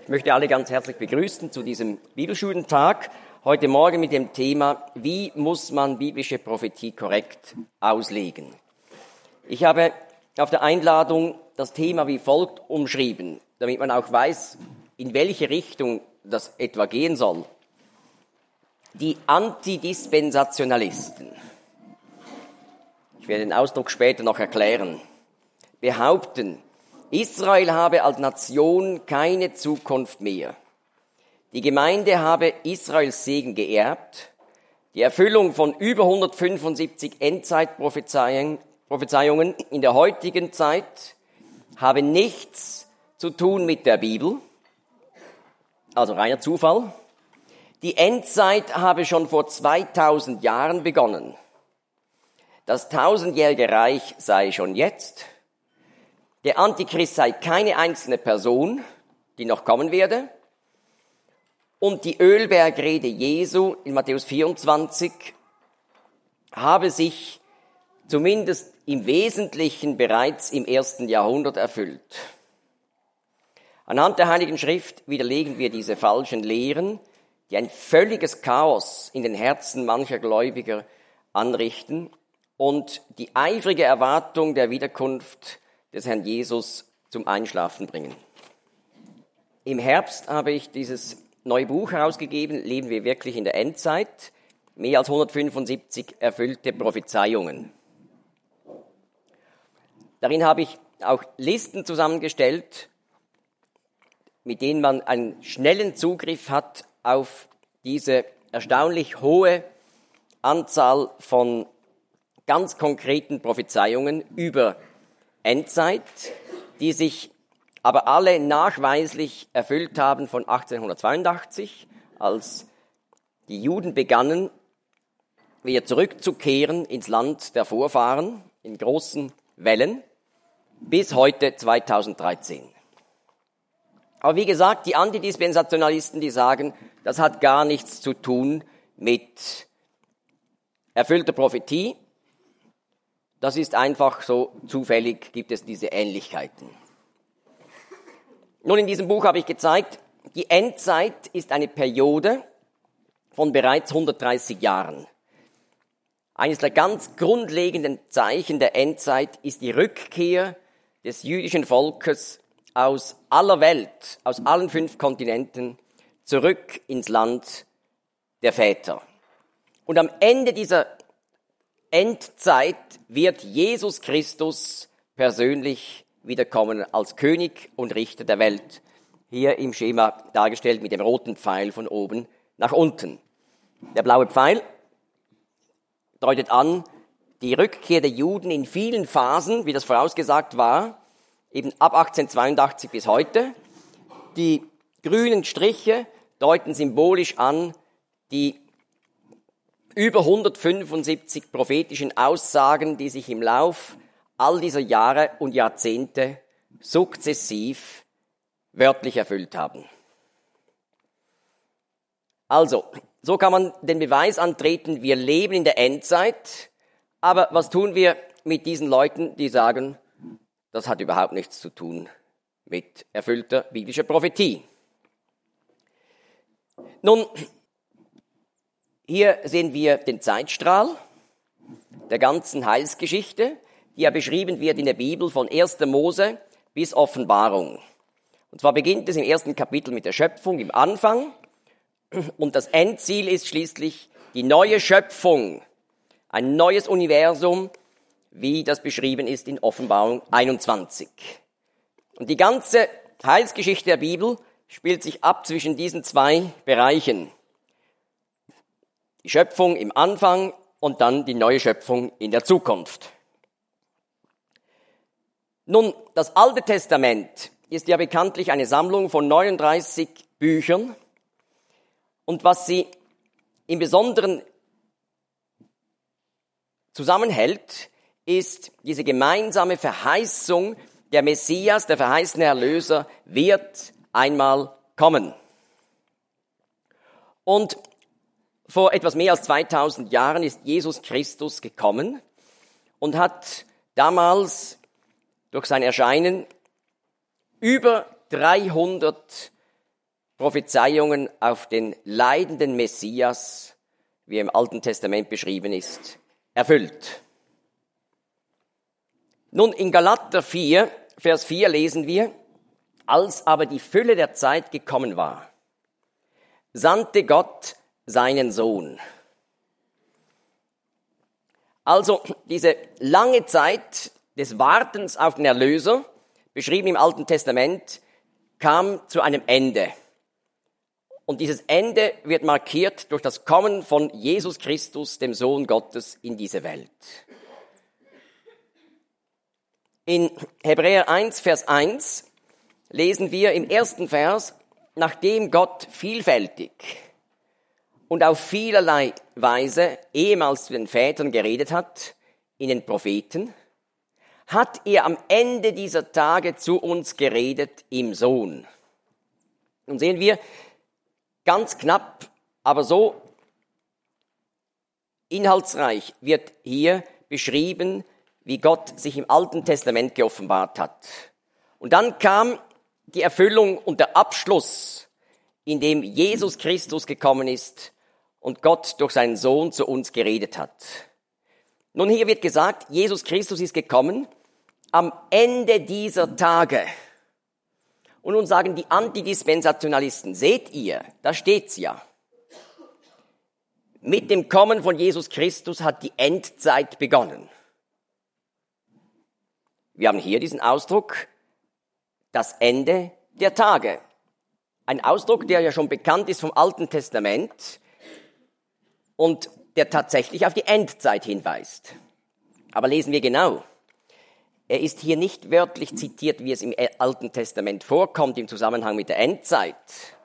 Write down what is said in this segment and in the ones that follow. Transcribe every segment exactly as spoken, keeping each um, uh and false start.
Ich möchte alle ganz herzlich begrüßen zu diesem Bibelschulentag. Heute Morgen mit dem Thema, wie muss man biblische Prophetie korrekt auslegen? Ich habe auf der Einladung das Thema wie folgt umschrieben, damit man auch weiß, in welche Richtung das etwa gehen soll. Die Antidispensationalisten, ich werde den Ausdruck später noch erklären, behaupten, Israel habe als Nation keine Zukunft mehr. Die Gemeinde habe Israels Segen geerbt. Die Erfüllung von über hundertfünfundsiebzig Endzeitprophezeiungen in der heutigen Zeit habe nichts zu tun mit der Bibel, also reiner Zufall. Die Endzeit habe schon vor zweitausend Jahren begonnen. Das tausendjährige Reich sei schon jetzt. Der Antichrist sei keine einzelne Person, die noch kommen werde. Und die Ölbergrede Jesu in Matthäus vierundzwanzig habe sich zumindest im Wesentlichen bereits im ersten Jahrhundert erfüllt. Anhand der Heiligen Schrift widerlegen wir diese falschen Lehren, die ein völliges Chaos in den Herzen mancher Gläubiger anrichten und die eifrige Erwartung der Wiederkunft des Herrn Jesus zum Einschlafen bringen. Im Herbst habe ich dieses neue Buch herausgegeben, Leben wir wirklich in der Endzeit? Mehr als hundertfünfundsiebzig erfüllte Prophezeiungen. Darin habe ich auch Listen zusammengestellt, mit denen man einen schnellen Zugriff hat auf diese erstaunlich hohe Anzahl von ganz konkreten Prophezeiungen über Endzeit, die sich aber alle nachweislich erfüllt haben von achtzehnhundertzweiundachtzig, als die Juden begannen, wieder zurückzukehren ins Land der Vorfahren in großen Wellen, bis heute zweitausenddreizehn. Aber wie gesagt, die Antidispensationalisten, die sagen, das hat gar nichts zu tun mit erfüllter Prophetie. Das ist einfach so zufällig, gibt es diese Ähnlichkeiten. Nun, in diesem Buch habe ich gezeigt, die Endzeit ist eine Periode von bereits hundertdreißig Jahren. Eines der ganz grundlegenden Zeichen der Endzeit ist die Rückkehr des jüdischen Volkes aus aller Welt, aus allen fünf Kontinenten, zurück ins Land der Väter. Und am Ende dieser Endzeit wird Jesus Christus persönlich wiederkommen als König und Richter der Welt. Hier im Schema dargestellt mit dem roten Pfeil von oben nach unten. Der blaue Pfeil deutet an die Rückkehr der Juden in vielen Phasen, wie das vorausgesagt war, eben ab achtzehnhundertzweiundachtzig bis heute. Die grünen Striche deuten symbolisch an die über hundertfünfundsiebzig prophetischen Aussagen, die sich im Lauf all dieser Jahre und Jahrzehnte sukzessiv wörtlich erfüllt haben. Also, so kann man den Beweis antreten, wir leben in der Endzeit, aber was tun wir mit diesen Leuten, die sagen, das hat überhaupt nichts zu tun mit erfüllter biblischer Prophetie? Nun, hier sehen wir den Zeitstrahl der ganzen Heilsgeschichte, die ja beschrieben wird in der Bibel von erster Mose bis Offenbarung. Und zwar beginnt es im ersten Kapitel mit der Schöpfung im Anfang und das Endziel ist schließlich die neue Schöpfung, ein neues Universum, wie das beschrieben ist in Offenbarung einundzwanzig. Und die ganze Heilsgeschichte der Bibel spielt sich ab zwischen diesen zwei Bereichen. Die Schöpfung im Anfang und dann die neue Schöpfung in der Zukunft. Nun, das Alte Testament ist ja bekanntlich eine Sammlung von neununddreißig Büchern. Und was sie im Besonderen zusammenhält, ist diese gemeinsame Verheißung, der Messias, der verheißene Erlöser, wird einmal kommen. Und vor etwas mehr als zweitausend Jahren ist Jesus Christus gekommen und hat damals durch sein Erscheinen über dreihundert Prophezeiungen auf den leidenden Messias, wie er im Alten Testament beschrieben ist, erfüllt. Nun, in Galater vier, Vers vier lesen wir, als aber die Fülle der Zeit gekommen war, sandte Gott seinen Sohn. Also diese lange Zeit des Wartens auf den Erlöser, beschrieben im Alten Testament, kam zu einem Ende. Und dieses Ende wird markiert durch das Kommen von Jesus Christus, dem Sohn Gottes, in diese Welt. In Hebräer eins, Vers eins lesen wir im ersten Vers, nachdem Gott vielfältig und auf vielerlei Weise ehemals zu den Vätern geredet hat, in den Propheten, hat er am Ende dieser Tage zu uns geredet im Sohn. Nun sehen wir, ganz knapp, aber so inhaltsreich wird hier beschrieben, wie Gott sich im Alten Testament geoffenbart hat. Und dann kam die Erfüllung und der Abschluss, in dem Jesus Christus gekommen ist und Gott durch seinen Sohn zu uns geredet hat. Nun, hier wird gesagt, Jesus Christus ist gekommen am Ende dieser Tage. Und nun sagen die Antidispensationalisten, seht ihr, da steht's ja. Mit dem Kommen von Jesus Christus hat die Endzeit begonnen. Wir haben hier diesen Ausdruck, das Ende der Tage. Ein Ausdruck, der ja schon bekannt ist vom Alten Testament und der tatsächlich auf die Endzeit hinweist. Aber lesen wir genau. Er ist hier nicht wörtlich zitiert, wie es im Alten Testament vorkommt, im Zusammenhang mit der Endzeit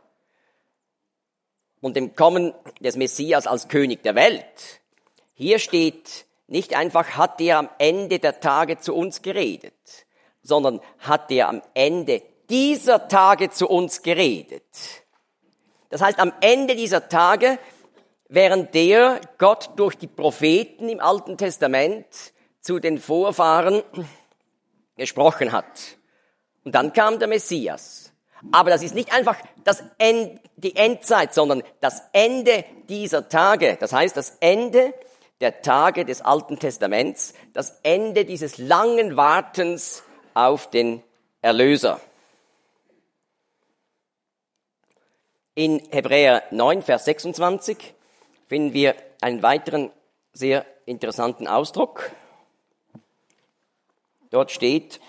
und dem Kommen des Messias als König der Welt. Hier steht nicht einfach, hat er am Ende der Tage zu uns geredet, sondern hat er am Ende dieser Tage zu uns geredet. Das heißt, am Ende dieser Tage, während der Gott durch die Propheten im Alten Testament zu den Vorfahren gesprochen hat. Und dann kam der Messias. Aber das ist nicht einfach das End, die Endzeit, sondern das Ende dieser Tage. Das heißt, das Ende der Tage des Alten Testaments, das Ende dieses langen Wartens auf den Erlöser. In Hebräer neun, Vers sechsundzwanzig finden wir einen weiteren sehr interessanten Ausdruck. Dort steht,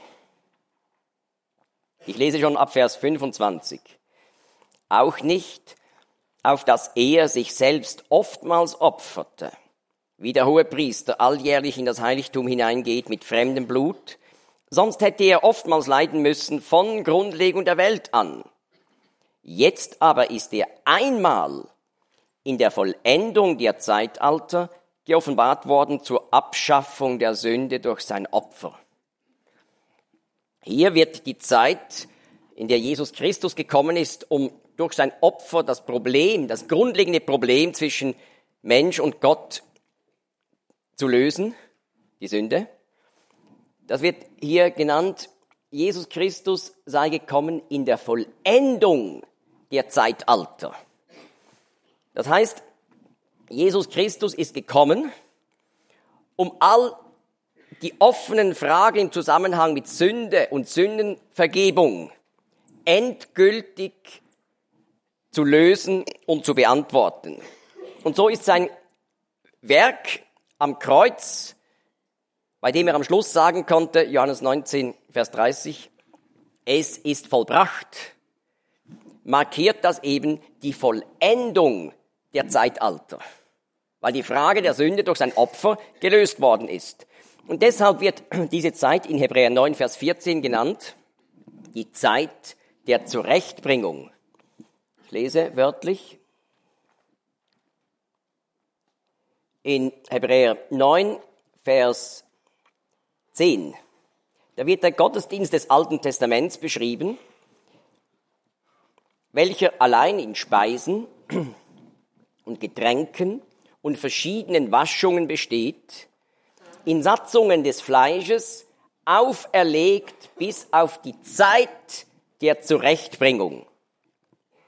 ich lese schon ab Vers fünfundzwanzig, auch nicht, auf dass er sich selbst oftmals opferte, wie der Hohepriester alljährlich in das Heiligtum hineingeht mit fremdem Blut, sonst hätte er oftmals leiden müssen von Grundlegung der Welt an. Jetzt aber ist er einmal in der Vollendung der Zeitalter geoffenbart worden zur Abschaffung der Sünde durch sein Opfer. Hier wird die Zeit, in der Jesus Christus gekommen ist, um durch sein Opfer das Problem, das grundlegende Problem zwischen Mensch und Gott zu lösen, die Sünde. Das wird hier genannt, Jesus Christus sei gekommen in der Vollendung der Zeitalter. Das heißt, Jesus Christus ist gekommen, um all die offenen Fragen im Zusammenhang mit Sünde und Sündenvergebung endgültig zu lösen und zu beantworten. Und so ist sein Werk am Kreuz, bei dem er am Schluss sagen konnte, Johannes neunzehn, Vers dreißig, es ist vollbracht, markiert das eben die Vollendung der Zeitalter, weil die Frage der Sünde durch sein Opfer gelöst worden ist. Und deshalb wird diese Zeit in Hebräer neun, Vers vierzehn genannt, die Zeit der Zurechtbringung. Ich lese wörtlich in Hebräer neun, Vers zehn. Da wird der Gottesdienst des Alten Testaments beschrieben, welcher allein in Speisen und Getränken und verschiedenen Waschungen besteht, in Satzungen des Fleisches auferlegt bis auf die Zeit der Zurechtbringung.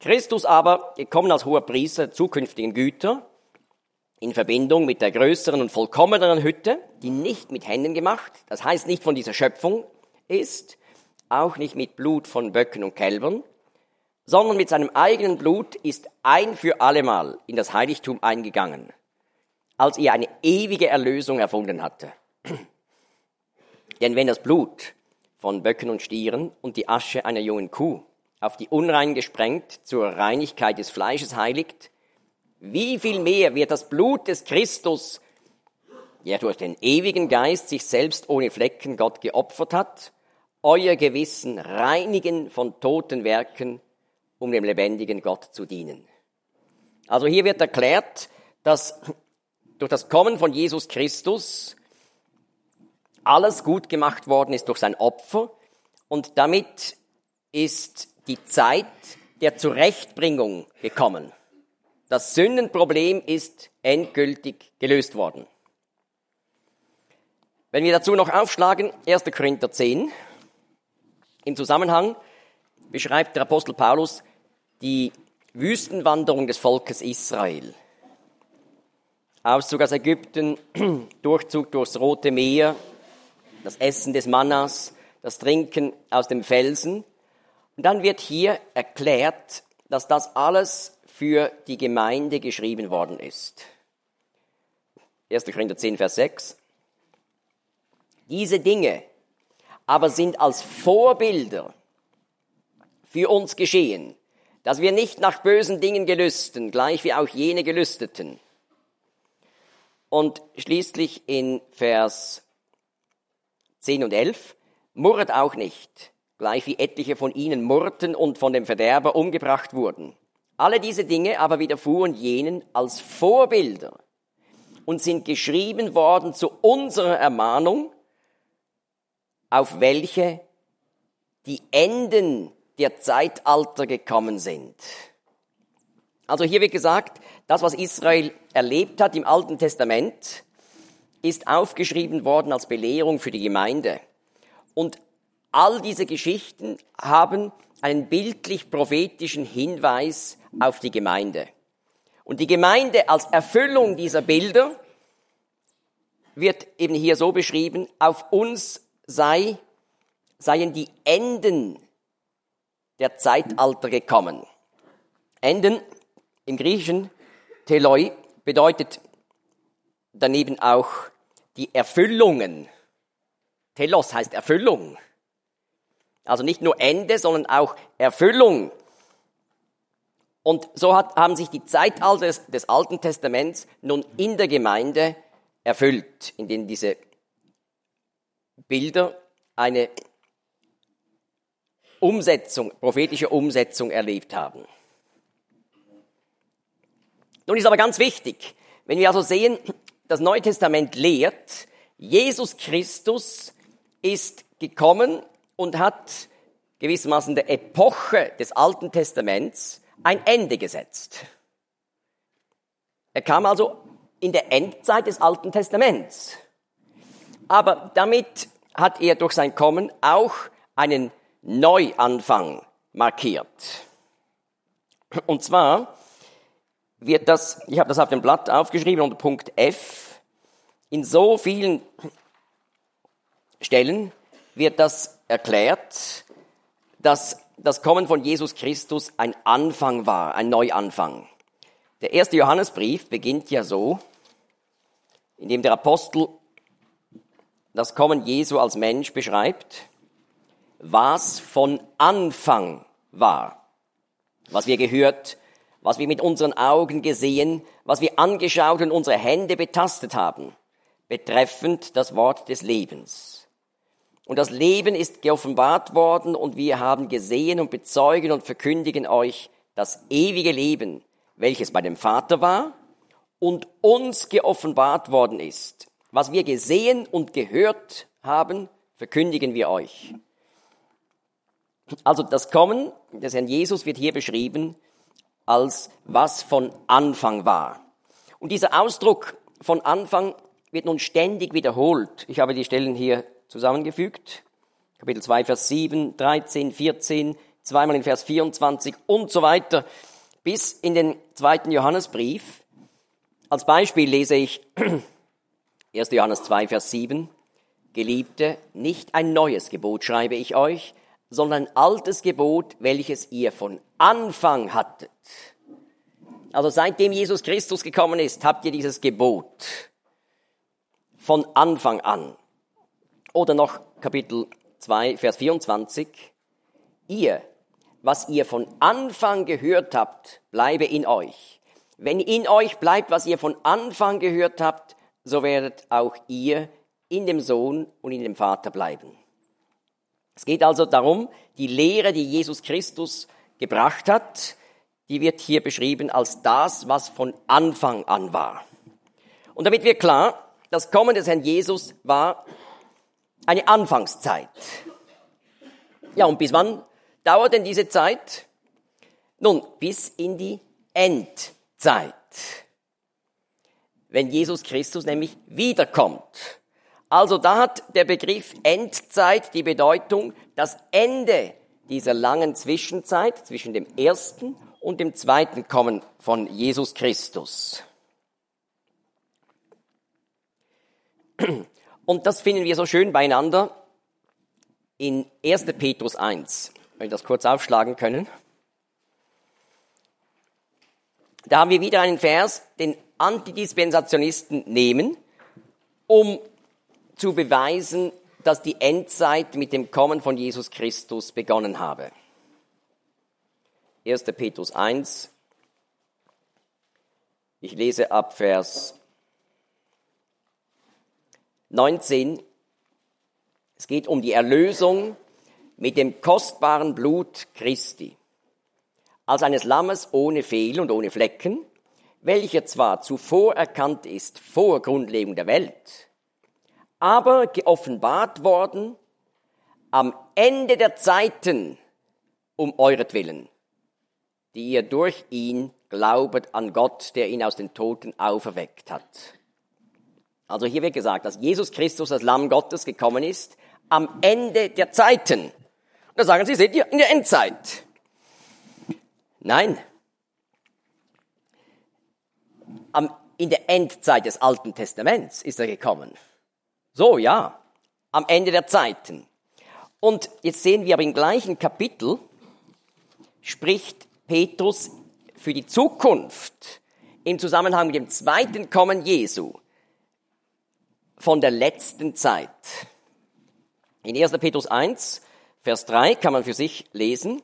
Christus aber, gekommen als Hoherpriester der zukünftigen Güter, in Verbindung mit der größeren und vollkommeneren Hütte, die nicht mit Händen gemacht, das heißt nicht von dieser Schöpfung ist, auch nicht mit Blut von Böcken und Kälbern, sondern mit seinem eigenen Blut ist ein für allemal in das Heiligtum eingegangen, als er eine ewige Erlösung erfunden hatte. Denn wenn das Blut von Böcken und Stieren und die Asche einer jungen Kuh auf die Unreinen gesprengt zur Reinigkeit des Fleisches heiligt, wie viel mehr wird das Blut des Christus, der durch den ewigen Geist sich selbst ohne Flecken Gott geopfert hat, euer Gewissen reinigen von toten Werken, um dem lebendigen Gott zu dienen. Also hier wird erklärt, dass durch das Kommen von Jesus Christus alles gut gemacht worden ist durch sein Opfer und damit ist die Zeit der Zurechtbringung gekommen. Das Sündenproblem ist endgültig gelöst worden. Wenn wir dazu noch aufschlagen, erster Korinther zehn, im Zusammenhang beschreibt der Apostel Paulus die Wüstenwanderung des Volkes Israel. Auszug aus Ägypten, Durchzug durchs Rote Meer, das Essen des Mannas, das Trinken aus dem Felsen. Und dann wird hier erklärt, dass das alles für die Gemeinde geschrieben worden ist. erster Korinther zehn, Vers sechs. Diese Dinge aber sind als Vorbilder für uns geschehen, dass wir nicht nach bösen Dingen gelüsten, gleich wie auch jene gelüsteten. Und schließlich in Vers zehn und elf, murret auch nicht, gleich wie etliche von ihnen murrten und von dem Verderber umgebracht wurden. Alle diese Dinge aber widerfuhren jenen als Vorbilder und sind geschrieben worden zu unserer Ermahnung, auf welche die Enden der Zeitalter gekommen sind. Also hier wird gesagt, das, was Israel erlebt hat im Alten Testament, ist aufgeschrieben worden als Belehrung für die Gemeinde. Und all diese Geschichten haben einen bildlich-prophetischen Hinweis auf die Gemeinde. Und die Gemeinde als Erfüllung dieser Bilder wird eben hier so beschrieben, auf uns sei, seien die Enden der Zeitalter gekommen. Enden im Griechischen, Teloi, bedeutet daneben auch die Erfüllungen. Telos heißt Erfüllung. Also nicht nur Ende, sondern auch Erfüllung. Und so hat, haben sich die Zeitalter des, des Alten Testaments nun in der Gemeinde erfüllt, in denen diese Bilder eine Umsetzung, prophetische Umsetzung erlebt haben. Nun ist aber ganz wichtig, wenn wir also sehen, das Neue Testament lehrt, Jesus Christus ist gekommen und hat gewissermaßen der Epoche des Alten Testaments ein Ende gesetzt. Er kam also in der Endzeit des Alten Testaments. Aber damit hat er durch sein Kommen auch einen Neuanfang markiert. Und zwar wird das, ich habe das auf dem Blatt aufgeschrieben unter Punkt F, in so vielen Stellen wird das erklärt, dass das Kommen von Jesus Christus ein Anfang war, ein Neuanfang. Der erste Johannesbrief beginnt ja so, indem der Apostel das Kommen Jesu als Mensch beschreibt, was von Anfang war, was wir gehört, was wir mit unseren Augen gesehen, was wir angeschaut und unsere Hände betastet haben, betreffend das Wort des Lebens. Und das Leben ist geoffenbart worden und wir haben gesehen und bezeugen und verkündigen euch das ewige Leben, welches bei dem Vater war und uns geoffenbart worden ist. Was wir gesehen und gehört haben, verkündigen wir euch. Also das Kommen des Herrn Jesus wird hier beschrieben als was von Anfang war. Und dieser Ausdruck von Anfang wird nun ständig wiederholt. Ich habe die Stellen hier zusammengefügt. Kapitel zwei, Vers sieben, dreizehn, vierzehn, zweimal in Vers vierundzwanzig und so weiter, bis in den zweiten Johannesbrief. Als Beispiel lese ich erster Johannes zwei, Vers sieben. Geliebte, nicht ein neues Gebot schreibe ich euch, sondern ein altes Gebot, welches ihr von Anfang hattet. Also seitdem Jesus Christus gekommen ist, habt ihr dieses Gebot von Anfang an. Oder noch Kapitel zwei, Vers vierundzwanzig. Ihr, was ihr von Anfang gehört habt, bleibe in euch. Wenn in euch bleibt, was ihr von Anfang gehört habt, so werdet auch ihr in dem Sohn und in dem Vater bleiben. Es geht also darum, die Lehre, die Jesus Christus gebracht hat, die wird hier beschrieben als das, was von Anfang an war. Und damit wird klar, das Kommen des Herrn Jesus war eine Anfangszeit. Ja, und bis wann dauert denn diese Zeit? Nun, bis in die Endzeit. Wenn Jesus Christus nämlich wiederkommt. Also da hat der Begriff Endzeit die Bedeutung, das Ende dieser langen Zwischenzeit zwischen dem ersten und dem zweiten Kommen von Jesus Christus. Und das finden wir so schön beieinander in erster Petrus eins, wenn wir das kurz aufschlagen können. Da haben wir wieder einen Vers, den Antidispensationisten nehmen, um zu beweisen, dass die Endzeit mit dem Kommen von Jesus Christus begonnen habe. erster Petrus eins, ich lese ab Vers neunzehn. Es geht um die Erlösung mit dem kostbaren Blut Christi, als eines Lammes ohne Fehl und ohne Flecken, welcher zwar zuvor erkannt ist vor Grundlegung der Welt, aber geoffenbart worden am Ende der Zeiten um euretwillen, die ihr durch ihn glaubet an Gott, der ihn aus den Toten auferweckt hat. Also hier wird gesagt, dass Jesus Christus, das Lamm Gottes, gekommen ist am Ende der Zeiten. Und da sagen sie, seht ihr, in der Endzeit. Nein. Am, in der Endzeit des Alten Testaments ist er gekommen. So, ja, am Ende der Zeiten. Und jetzt sehen wir aber im gleichen Kapitel, spricht Petrus für die Zukunft im Zusammenhang mit dem zweiten Kommen Jesu von der letzten Zeit. In erster Petrus eins, Vers drei kann man für sich lesen,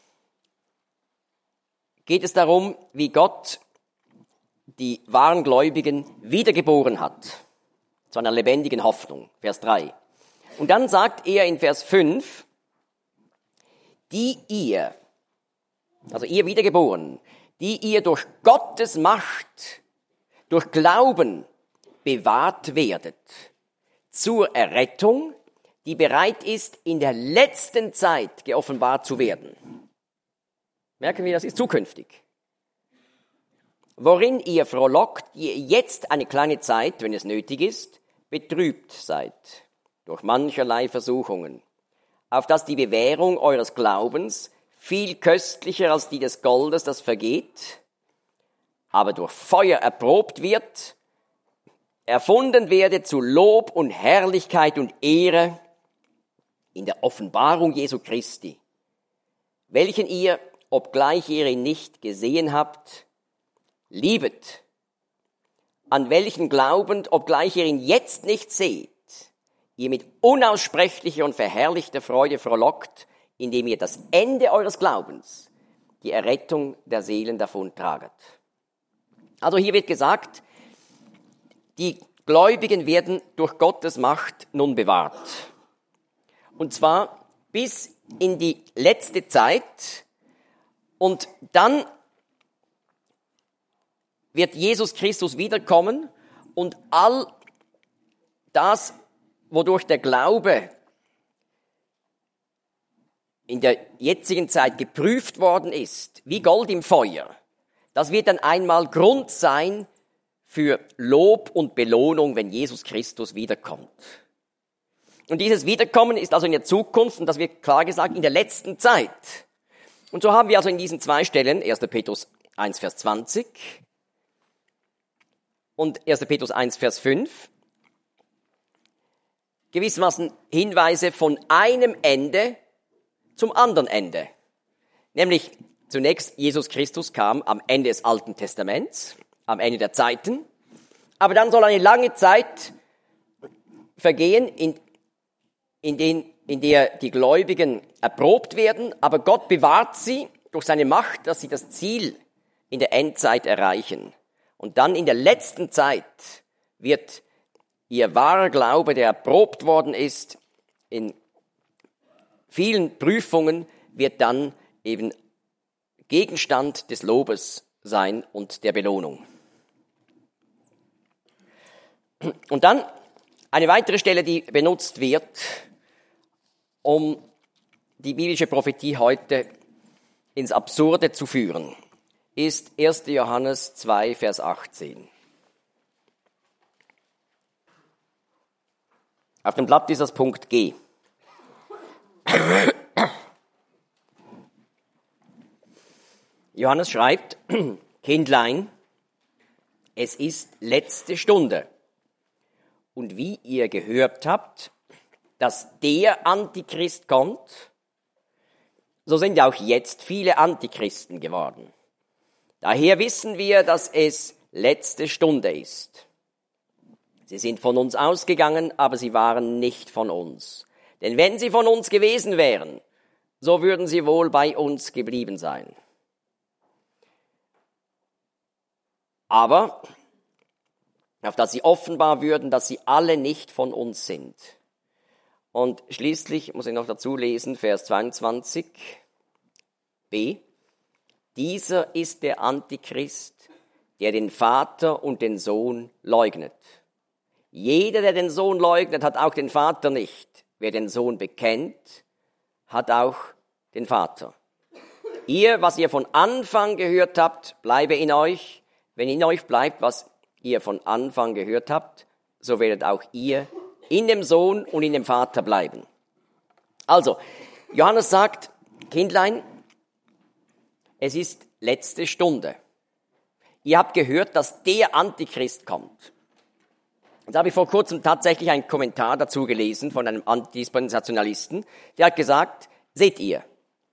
geht es darum, wie Gott die wahren Gläubigen wiedergeboren hat. Zu einer lebendigen Hoffnung, Vers drei. Und dann sagt er in Vers fünf, die ihr, also ihr Wiedergeborenen, die ihr durch Gottes Macht, durch Glauben bewahrt werdet, zur Errettung, die bereit ist, in der letzten Zeit geoffenbart zu werden. Merken wir, das ist zukünftig. Worin ihr frohlockt, die ihr jetzt eine kleine Zeit, wenn es nötig ist, betrübt seid durch mancherlei Versuchungen, auf dass die Bewährung eures Glaubens viel köstlicher als die des Goldes, das vergeht, aber durch Feuer erprobt wird, erfunden werde zu Lob und Herrlichkeit und Ehre in der Offenbarung Jesu Christi, welchen ihr, obgleich ihr ihn nicht gesehen habt, liebet, an welchen glaubend, obgleich ihr ihn jetzt nicht seht, ihr mit unaussprechlicher und verherrlichter Freude frohlockt, indem ihr das Ende eures Glaubens, die Errettung der Seelen davontraget. Also hier wird gesagt, die Gläubigen werden durch Gottes Macht nun bewahrt. Und zwar bis in die letzte Zeit. Und dann wird Jesus Christus wiederkommen und all das, wodurch der Glaube in der jetzigen Zeit geprüft worden ist, wie Gold im Feuer, das wird dann einmal Grund sein für Lob und Belohnung, wenn Jesus Christus wiederkommt. Und dieses Wiederkommen ist also in der Zukunft, und das wird klar gesagt, in der letzten Zeit. Und so haben wir also in diesen zwei Stellen, erster Petrus eins, Vers zwanzig und erster Petrus eins, Vers fünf, gewissermaßen Hinweise von einem Ende zum anderen Ende. Nämlich zunächst Jesus Christus kam am Ende des Alten Testaments, am Ende der Zeiten, aber dann soll eine lange Zeit vergehen, in, in, den, in der die Gläubigen erprobt werden, aber Gott bewahrt sie durch seine Macht, dass sie das Ziel in der Endzeit erreichen. Und dann in der letzten Zeit wird ihr wahrer Glaube, der erprobt worden ist, in vielen Prüfungen, wird dann eben Gegenstand des Lobes sein und der Belohnung. Und dann eine weitere Stelle, die benutzt wird, um die biblische Prophetie heute ins Absurde zu führen, ist erster Johannes zwei, Vers achtzehn. Auf dem Blatt ist das Punkt G. Johannes schreibt, Kindlein, es ist letzte Stunde. Und wie ihr gehört habt, dass der Antichrist kommt, so sind auch jetzt viele Antichristen geworden. Daher wissen wir, dass es letzte Stunde ist. Sie sind von uns ausgegangen, aber sie waren nicht von uns. Denn wenn sie von uns gewesen wären, so würden sie wohl bei uns geblieben sein. Aber auf dass sie offenbar würden, dass sie alle nicht von uns sind. Und schließlich muss ich noch dazu lesen, Vers zweiundzwanzig b. Dieser ist der Antichrist, der den Vater und den Sohn leugnet. Jeder, der den Sohn leugnet, hat auch den Vater nicht. Wer den Sohn bekennt, hat auch den Vater. Ihr, was ihr von Anfang gehört habt, bleibe in euch. Wenn in euch bleibt, was ihr von Anfang gehört habt, so werdet auch ihr in dem Sohn und in dem Vater bleiben. Also, Johannes sagt, Kindlein, es ist letzte Stunde. Ihr habt gehört, dass der Antichrist kommt. Jetzt habe ich vor kurzem tatsächlich einen Kommentar dazu gelesen von einem Antidispensationalisten, der hat gesagt, seht ihr,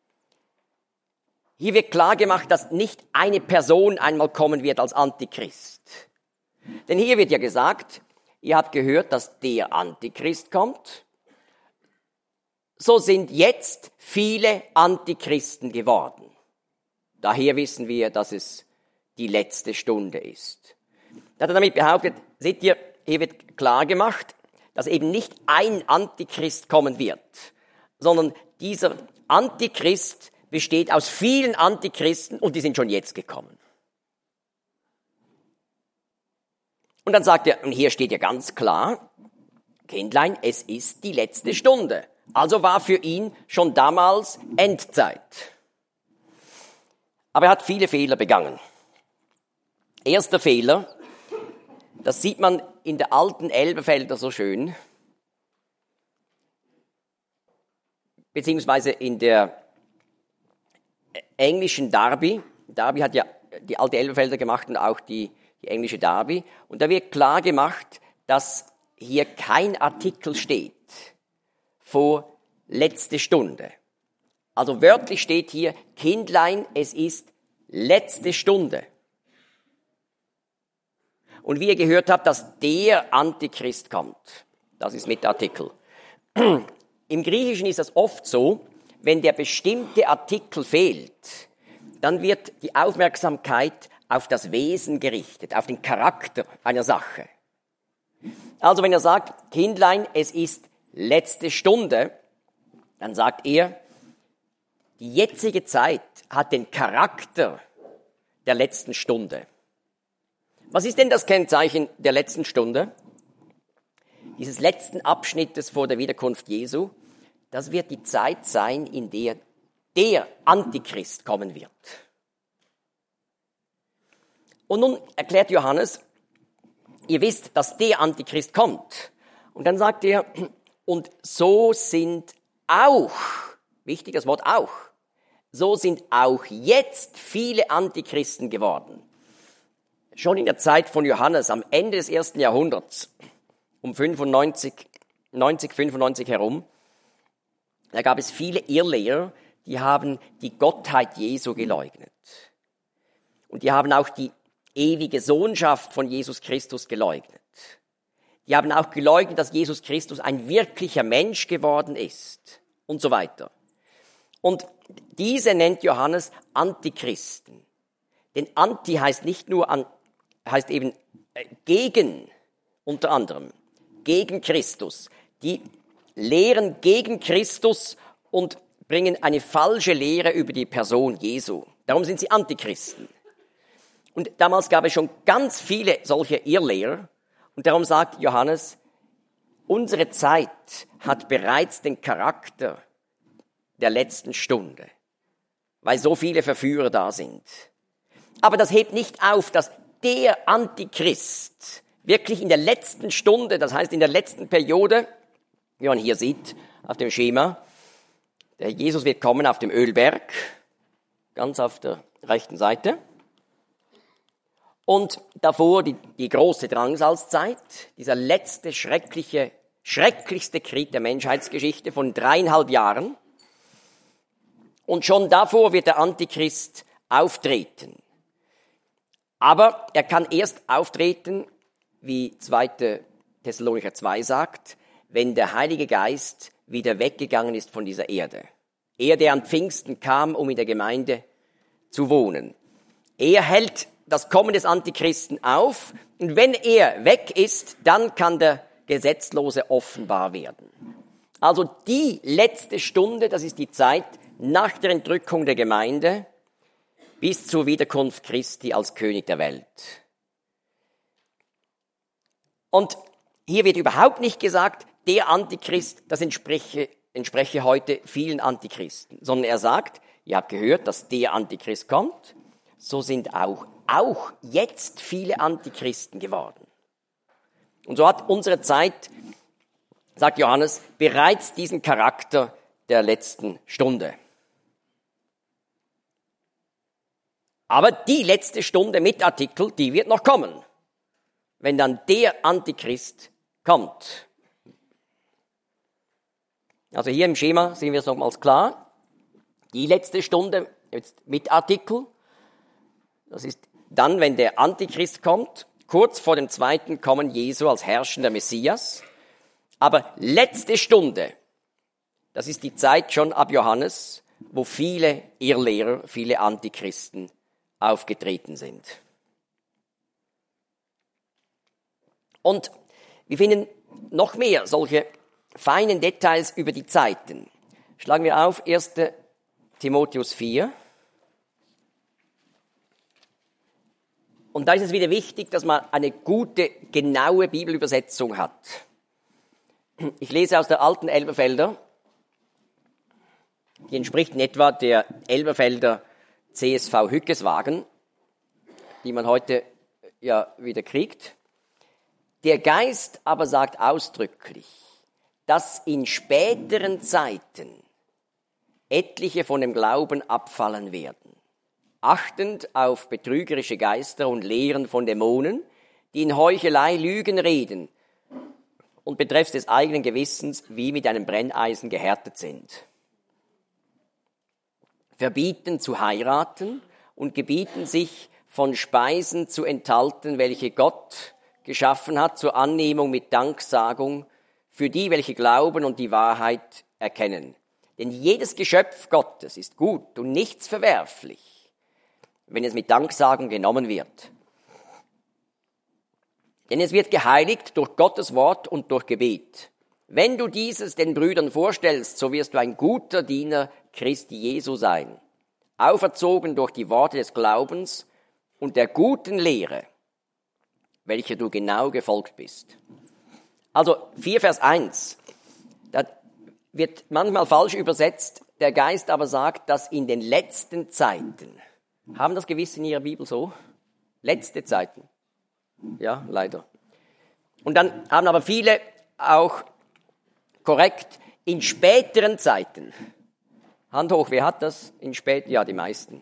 hier wird klar gemacht, dass nicht eine Person einmal kommen wird als Antichrist. Denn hier wird ja gesagt, ihr habt gehört, dass der Antichrist kommt. So sind jetzt viele Antichristen geworden. Daher wissen wir, dass es die letzte Stunde ist. Da hat er damit behauptet, seht ihr, hier wird klar gemacht, dass eben nicht ein Antichrist kommen wird, sondern dieser Antichrist besteht aus vielen Antichristen und die sind schon jetzt gekommen. Und dann sagt er, und hier steht ja ganz klar, Kindlein, es ist die letzte Stunde. Also war für ihn schon damals Endzeit. Aber er hat viele Fehler begangen. Erster Fehler, das sieht man in der alten Elberfelder so schön, beziehungsweise in der englischen Darby. Darby hat ja die alte Elberfelder gemacht und auch die, die englische Darby. Und da wird klar gemacht, dass hier kein Artikel steht vor letzte Stunde. Also wörtlich steht hier, Kindlein, es ist letzte Stunde. Und wie ihr gehört habt, dass der Antichrist kommt. Das ist mit Artikel. Im Griechischen ist das oft so, wenn der bestimmte Artikel fehlt, dann wird die Aufmerksamkeit auf das Wesen gerichtet, auf den Charakter einer Sache. Also wenn er sagt, Kindlein, es ist letzte Stunde, dann sagt er, die jetzige Zeit hat den Charakter der letzten Stunde. Was ist denn das Kennzeichen der letzten Stunde? Dieses letzten Abschnittes vor der Wiederkunft Jesu, das wird die Zeit sein, in der der Antichrist kommen wird. Und nun erklärt Johannes, ihr wisst, dass der Antichrist kommt. Und dann sagt er, und so sind auch, wichtig das Wort auch, so sind auch jetzt viele Antichristen geworden. Schon in der Zeit von Johannes, am Ende des ersten Jahrhunderts, um fünfundneunzig, neunzig, fünfundneunzig herum, da gab es viele Irrlehrer, die haben die Gottheit Jesu geleugnet. Und die haben auch die ewige Sohnschaft von Jesus Christus geleugnet. Die haben auch geleugnet, dass Jesus Christus ein wirklicher Mensch geworden ist und so weiter. Und diese nennt Johannes Antichristen. Denn Anti heißt nicht nur an, heißt eben äh, gegen, unter anderem, gegen Christus. Die lehren gegen Christus und bringen eine falsche Lehre über die Person Jesu. Darum sind sie Antichristen. Und damals gab es schon ganz viele solche Irrlehrer. Und darum sagt Johannes, unsere Zeit hat bereits den Charakter der letzten Stunde, weil so viele Verführer da sind. Aber das hebt nicht auf, dass der Antichrist wirklich in der letzten Stunde, das heißt in der letzten Periode, wie man hier sieht auf dem Schema, der Jesus wird kommen auf dem Ölberg, ganz auf der rechten Seite. Und davor die, die große Drangsalzzeit, dieser letzte schreckliche, schrecklichste Krieg der Menschheitsgeschichte von dreieinhalb Jahren. Und schon davor wird der Antichrist auftreten. Aber er kann erst auftreten, wie zweiter Thessalonicher zwei sagt, wenn der Heilige Geist wieder weggegangen ist von dieser Erde. Er, der an Pfingsten kam, um in der Gemeinde zu wohnen. Er hält das Kommen des Antichristen auf. Und wenn er weg ist, dann kann der Gesetzlose offenbar werden. Also die letzte Stunde, das ist die Zeit nach der Entrückung der Gemeinde bis zur Wiederkunft Christi als König der Welt. Und hier wird überhaupt nicht gesagt, der Antichrist, das entspreche, entspreche heute vielen Antichristen, sondern er sagt, ihr habt gehört, dass der Antichrist kommt, so sind auch, auch jetzt viele Antichristen geworden. Und so hat unsere Zeit, sagt Johannes, bereits diesen Charakter der letzten Stunde. Aber die letzte Stunde mit Artikel, die wird noch kommen, wenn dann der Antichrist kommt. Also hier im Schema sehen wir es nochmals klar. Die letzte Stunde jetzt mit Artikel, das ist dann, wenn der Antichrist kommt, kurz vor dem zweiten Kommen Jesu als herrschender Messias. Aber letzte Stunde, das ist die Zeit schon ab Johannes, wo viele Irrlehrer, viele Antichristen aufgetreten sind. Und wir finden noch mehr solche feinen Details über die Zeiten. Schlagen wir auf erster Timotheus vier. Und da ist es wieder wichtig, dass man eine gute, genaue Bibelübersetzung hat. Ich lese aus der alten Elberfelder. Die entspricht in etwa der Elberfelder C S V Hückeswagen, die man heute ja wieder kriegt. Der Geist aber sagt ausdrücklich, dass in späteren Zeiten etliche von dem Glauben abfallen werden, achtend auf betrügerische Geister und Lehren von Dämonen, die in Heuchelei Lügen reden und betreffs des eigenen Gewissens wie mit einem Brenneisen gehärtet sind. Verbieten zu heiraten und gebieten sich von Speisen zu enthalten, welche Gott geschaffen hat zur Annehmung mit Danksagung für die, welche glauben und die Wahrheit erkennen. Denn jedes Geschöpf Gottes ist gut und nichts verwerflich, wenn es mit Danksagung genommen wird. Denn es wird geheiligt durch Gottes Wort und durch Gebet. Wenn du dieses den Brüdern vorstellst, so wirst du ein guter Diener Christi Jesu sein, auferzogen durch die Worte des Glaubens und der guten Lehre, welcher du genau gefolgt bist. Also vier Vers eins, da wird manchmal falsch übersetzt, der Geist aber sagt, dass in den letzten Zeiten, haben das gewiss in ihrer Bibel so? Letzte Zeiten. Ja, leider. Und dann haben aber viele auch korrekt in späteren Zeiten. Hand hoch, wer hat das in späteren, ja, die meisten.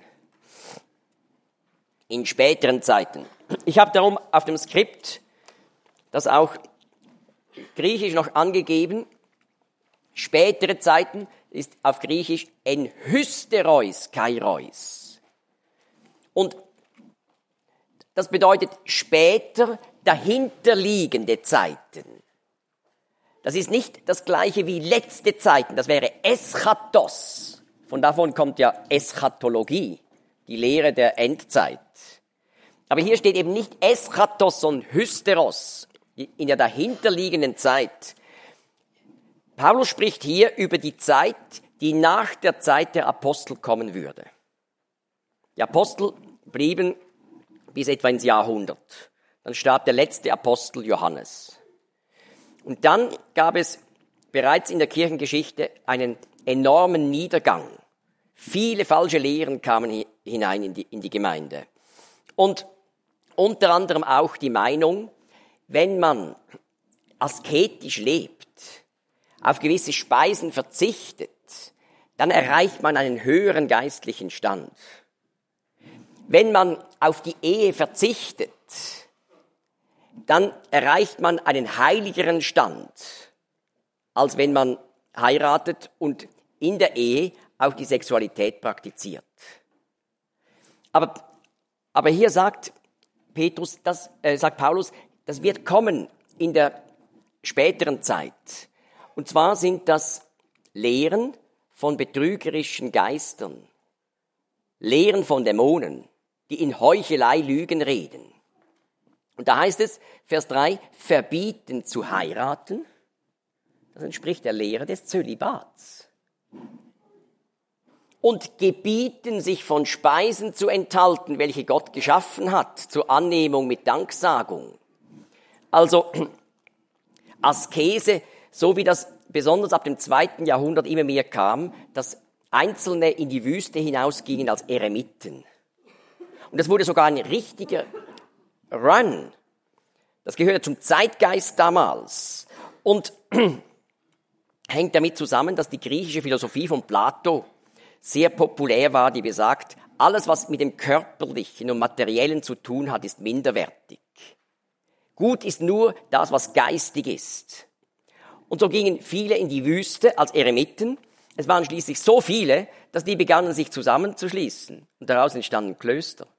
In späteren Zeiten. Ich habe darum auf dem Skript das auch griechisch noch angegeben. Spätere Zeiten ist auf Griechisch en hysterois kairois. Und das bedeutet später dahinterliegende Zeiten. Das ist nicht das gleiche wie letzte Zeiten, das wäre Eschatos. Von davon kommt ja Eschatologie, die Lehre der Endzeit. Aber hier steht eben nicht Eschatos, sondern Hysteros, in der dahinterliegenden Zeit. Paulus spricht hier über die Zeit, die nach der Zeit der Apostel kommen würde. Die Apostel blieben bis etwa ins Jahrhundert. Dann starb der letzte Apostel Johannes. Und dann gab es bereits in der Kirchengeschichte einen enormen Niedergang. Viele falsche Lehren kamen hinein in die, in die Gemeinde. Und unter anderem auch die Meinung, wenn man asketisch lebt, auf gewisse Speisen verzichtet, dann erreicht man einen höheren geistlichen Stand. Wenn man auf die Ehe verzichtet, dann erreicht man einen heiligeren Stand, als wenn man heiratet und in der Ehe auch die Sexualität praktiziert. Aber, aber hier sagt Petrus, das, äh, sagt Paulus, das wird kommen in der späteren Zeit. Und zwar sind das Lehren von betrügerischen Geistern, Lehren von Dämonen, die in Heuchelei Lügen reden. Und da heißt es, Vers drei, verbieten zu heiraten. Das entspricht der Lehre des Zölibats. Und gebieten sich von Speisen zu enthalten, welche Gott geschaffen hat, zur Annehmung mit Danksagung. Also Askese, so wie das besonders ab dem zweiten Jahrhundert immer mehr kam, dass Einzelne in die Wüste hinausgingen als Eremiten. Und das wurde sogar ein richtiger Run. Das gehörte zum Zeitgeist damals und hängt damit zusammen, dass die griechische Philosophie von Plato sehr populär war, die besagt, alles, was mit dem Körperlichen und Materiellen zu tun hat, ist minderwertig. Gut ist nur das, was geistig ist. Und so gingen viele in die Wüste als Eremiten. Es waren schließlich so viele, dass die begannen, sich zusammenzuschließen. Und daraus entstanden Klöster.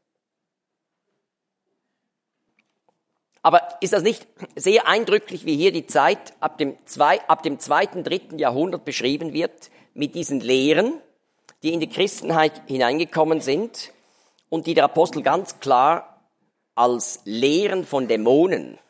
Aber ist das nicht sehr eindrücklich, wie hier die Zeit ab dem, zwei, ab dem zweiten, dritten Jahrhundert beschrieben wird, mit diesen Lehren, die in die Christenheit hineingekommen sind und die der Apostel ganz klar als Lehren von Dämonen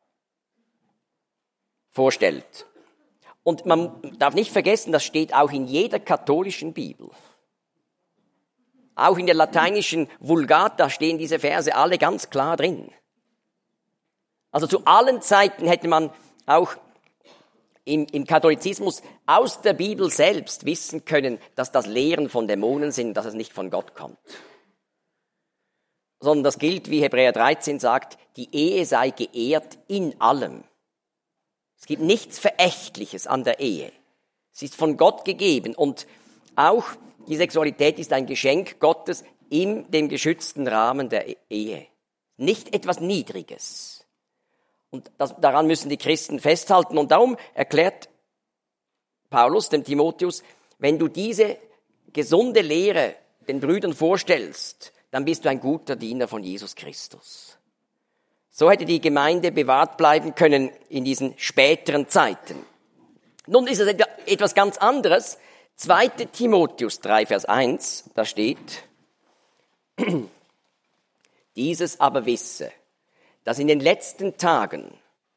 vorstellt. Und man darf nicht vergessen, das steht auch in jeder katholischen Bibel. Auch in der lateinischen Vulgata stehen diese Verse alle ganz klar drin. Also zu allen Zeiten hätte man auch im, im Katholizismus aus der Bibel selbst wissen können, dass das Lehren von Dämonen sind, dass es nicht von Gott kommt. Sondern das gilt, wie Hebräer dreizehn sagt, die Ehe sei geehrt in allem. Es gibt nichts Verächtliches an der Ehe. Sie ist von Gott gegeben und auch die Sexualität ist ein Geschenk Gottes in dem geschützten Rahmen der Ehe. Nicht etwas Niedriges. Und das, daran müssen die Christen festhalten. Und darum erklärt Paulus dem Timotheus, wenn du diese gesunde Lehre den Brüdern vorstellst, dann bist du ein guter Diener von Jesus Christus. So hätte die Gemeinde bewahrt bleiben können in diesen späteren Zeiten. Nun ist es etwas ganz anderes. zweiter Timotheus drei, Vers eins, da steht, dieses aber wisse, dass in den letzten Tagen,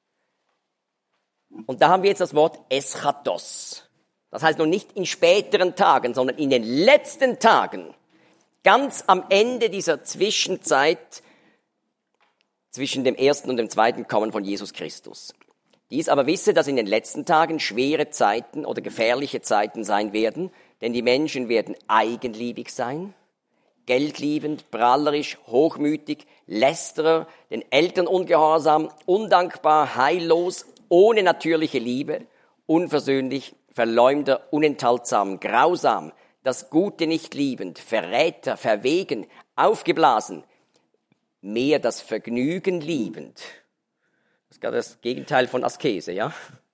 und da haben wir jetzt das Wort Eschatos, das heißt noch nicht in späteren Tagen, sondern in den letzten Tagen, ganz am Ende dieser Zwischenzeit zwischen dem ersten und dem zweiten Kommen von Jesus Christus. Dies aber wisse, dass in den letzten Tagen schwere Zeiten oder gefährliche Zeiten sein werden, denn die Menschen werden eigenliebig sein, geldliebend, prahlerisch, hochmütig, Lästerer, den Eltern ungehorsam, undankbar, heillos, ohne natürliche Liebe, unversöhnlich, Verleumder, unenthaltsam, grausam, das Gute nicht liebend, Verräter, verwegen, aufgeblasen, mehr das Vergnügen liebend. Das ist gerade das Gegenteil von Askese, ja?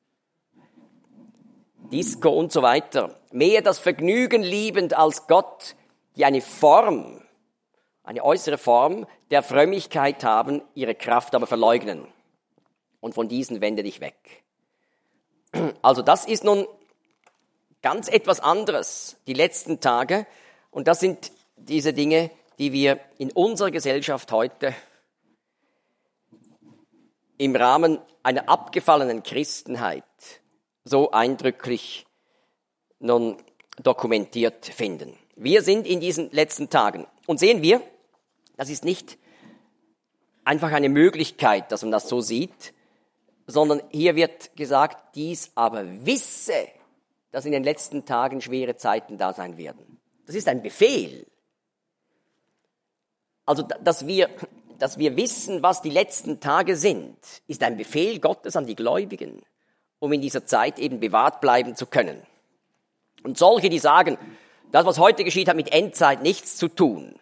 Disco und so weiter. Mehr das Vergnügen liebend als Gott, die eine Form, eine äußere Form der Frömmigkeit haben, ihre Kraft aber verleugnen. Und von diesen wende dich weg. Also das ist nun ganz etwas anderes, die letzten Tage. Und das sind diese Dinge, die wir in unserer Gesellschaft heute im Rahmen einer abgefallenen Christenheit so eindrücklich nun dokumentiert finden. Wir sind in diesen letzten Tagen und sehen wir, das ist nicht einfach eine Möglichkeit, dass man das so sieht, sondern hier wird gesagt, dies aber wisse, dass in den letzten Tagen schwere Zeiten da sein werden. Das ist ein Befehl. Also, dass wir, dass wir wissen, was die letzten Tage sind, ist ein Befehl Gottes an die Gläubigen, um in dieser Zeit eben bewahrt bleiben zu können. Und solche, die sagen, das, was heute geschieht, hat mit Endzeit nichts zu tun,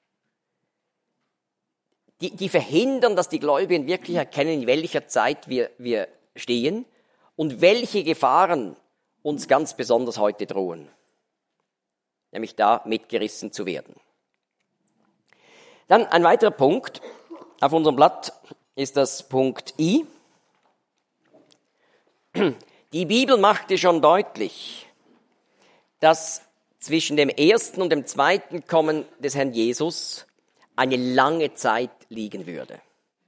die, die verhindern, dass die Gläubigen wirklich erkennen, in welcher Zeit wir, wir stehen und welche Gefahren uns ganz besonders heute drohen, nämlich da mitgerissen zu werden. Dann ein weiterer Punkt auf unserem Blatt ist das Punkt I. Die Bibel machte schon deutlich, dass zwischen dem ersten und dem zweiten Kommen des Herrn Jesus eine lange Zeit liegen würde.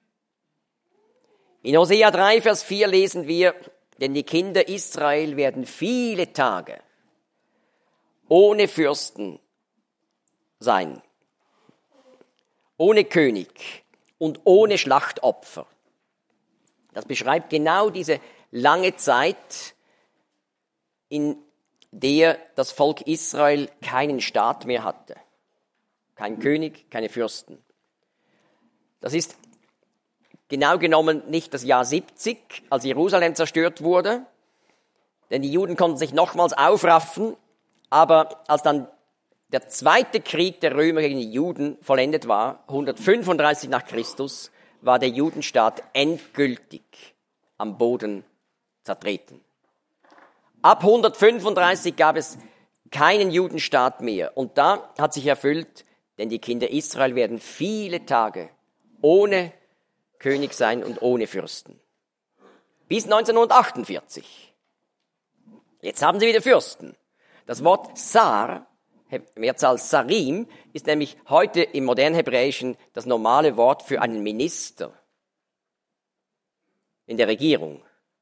In Hosea drei, Vers vier lesen wir, denn die Kinder Israel werden viele Tage ohne Fürsten sein, ohne König und ohne Schlachtopfer. Das beschreibt genau diese lange Zeit, in der das Volk Israel keinen Staat mehr hatte. Kein König, keine Fürsten. Das ist genau genommen nicht das Jahr siebzig, als Jerusalem zerstört wurde, denn die Juden konnten sich nochmals aufraffen, aber als dann der zweite Krieg der Römer gegen die Juden vollendet war, hundertfünfunddreißig nach Christus, war der Judenstaat endgültig am Boden zertreten. Ab hundertfünfunddreißig gab es keinen Judenstaat mehr. Und da hat sich erfüllt, denn die Kinder Israel werden viele Tage ohne König sein und ohne Fürsten. Bis neunzehnhundertachtundvierzig. Jetzt haben sie wieder Fürsten. Das Wort Sar, Mehrzahl Sarim, ist nämlich heute im modernen Hebräischen das normale Wort für einen Minister in der Regierung.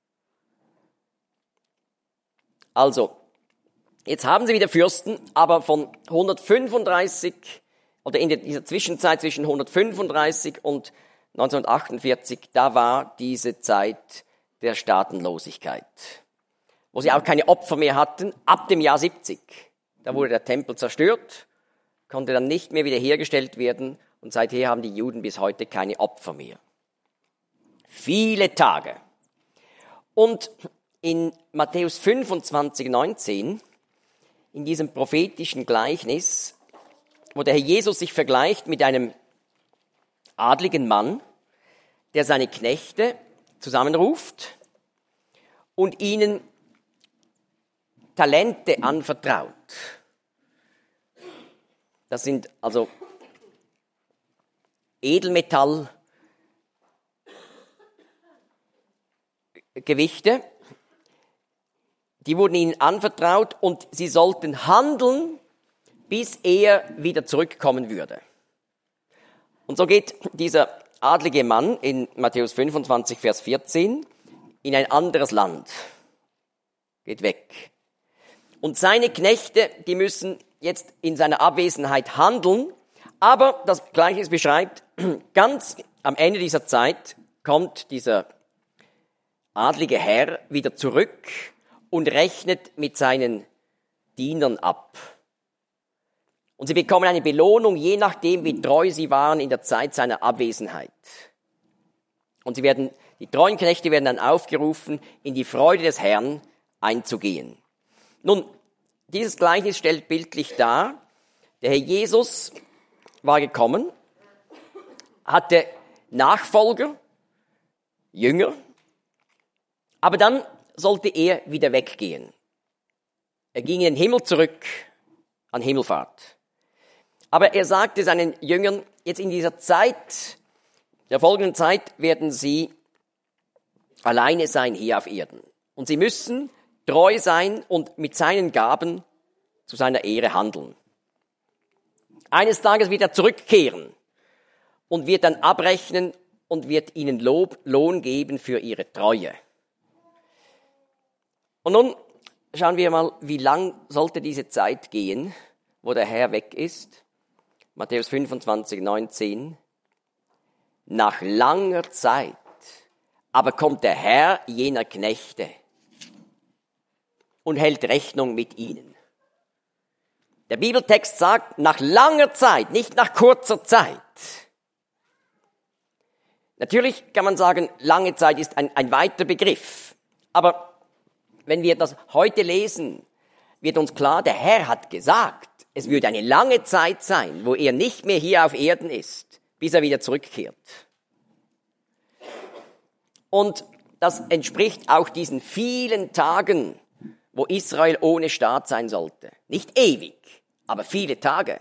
Also, jetzt haben sie wieder Fürsten, aber von hundertfünfunddreißig oder in dieser Zwischenzeit zwischen hundertfünfunddreißig und neunzehnhundertachtundvierzig, da war diese Zeit der Staatenlosigkeit, wo sie auch keine Opfer mehr hatten, ab dem Jahr siebzig. Da wurde der Tempel zerstört, konnte dann nicht mehr wiederhergestellt werden und seither haben die Juden bis heute keine Opfer mehr. Viele Tage. Und in Matthäus fünfundzwanzig, neunzehn, in diesem prophetischen Gleichnis, wo der Herr Jesus sich vergleicht mit einem adligen Mann, der seine Knechte zusammenruft und ihnen Talente anvertraut. Das sind also Edelmetallgewichte, die wurden ihnen anvertraut und sie sollten handeln, bis er wieder zurückkommen würde. Und so geht dieser adlige Mann in Matthäus fünfundzwanzig, Vers vierzehn in ein anderes Land, geht weg. Und seine Knechte, die müssen jetzt in seiner Abwesenheit handeln, aber das Gleiche beschreibt, ganz am Ende dieser Zeit kommt dieser adlige Herr wieder zurück und rechnet mit seinen Dienern ab. Und sie bekommen eine Belohnung, je nachdem, wie treu sie waren in der Zeit seiner Abwesenheit. Und sie werden, die treuen Knechte werden dann aufgerufen, in die Freude des Herrn einzugehen. Nun, Dieses Gleichnis stellt bildlich dar, der Herr Jesus war gekommen, hatte Nachfolger, Jünger, aber dann sollte er wieder weggehen. Er ging in den Himmel zurück, an Himmelfahrt. Aber er sagte seinen Jüngern, jetzt in dieser Zeit, der folgenden Zeit werden sie alleine sein hier auf Erden. Und sie müssen treu sein und mit seinen Gaben zu seiner Ehre handeln. Eines Tages wird er zurückkehren und wird dann abrechnen und wird ihnen Lob, Lohn geben für ihre Treue. Und nun schauen wir mal, wie lang sollte diese Zeit gehen, wo der Herr weg ist. Matthäus fünfundzwanzig, neunzehn. Nach langer Zeit aber kommt der Herr jener Knechte und hält Rechnung mit ihnen. Der Bibeltext sagt, nach langer Zeit, nicht nach kurzer Zeit. Natürlich kann man sagen, lange Zeit ist ein, ein weiter Begriff. Aber wenn wir das heute lesen, wird uns klar, der Herr hat gesagt, es würde eine lange Zeit sein, wo er nicht mehr hier auf Erden ist, bis er wieder zurückkehrt. Und das entspricht auch diesen vielen Tagen, wo Israel ohne Staat sein sollte. Nicht ewig, aber viele Tage.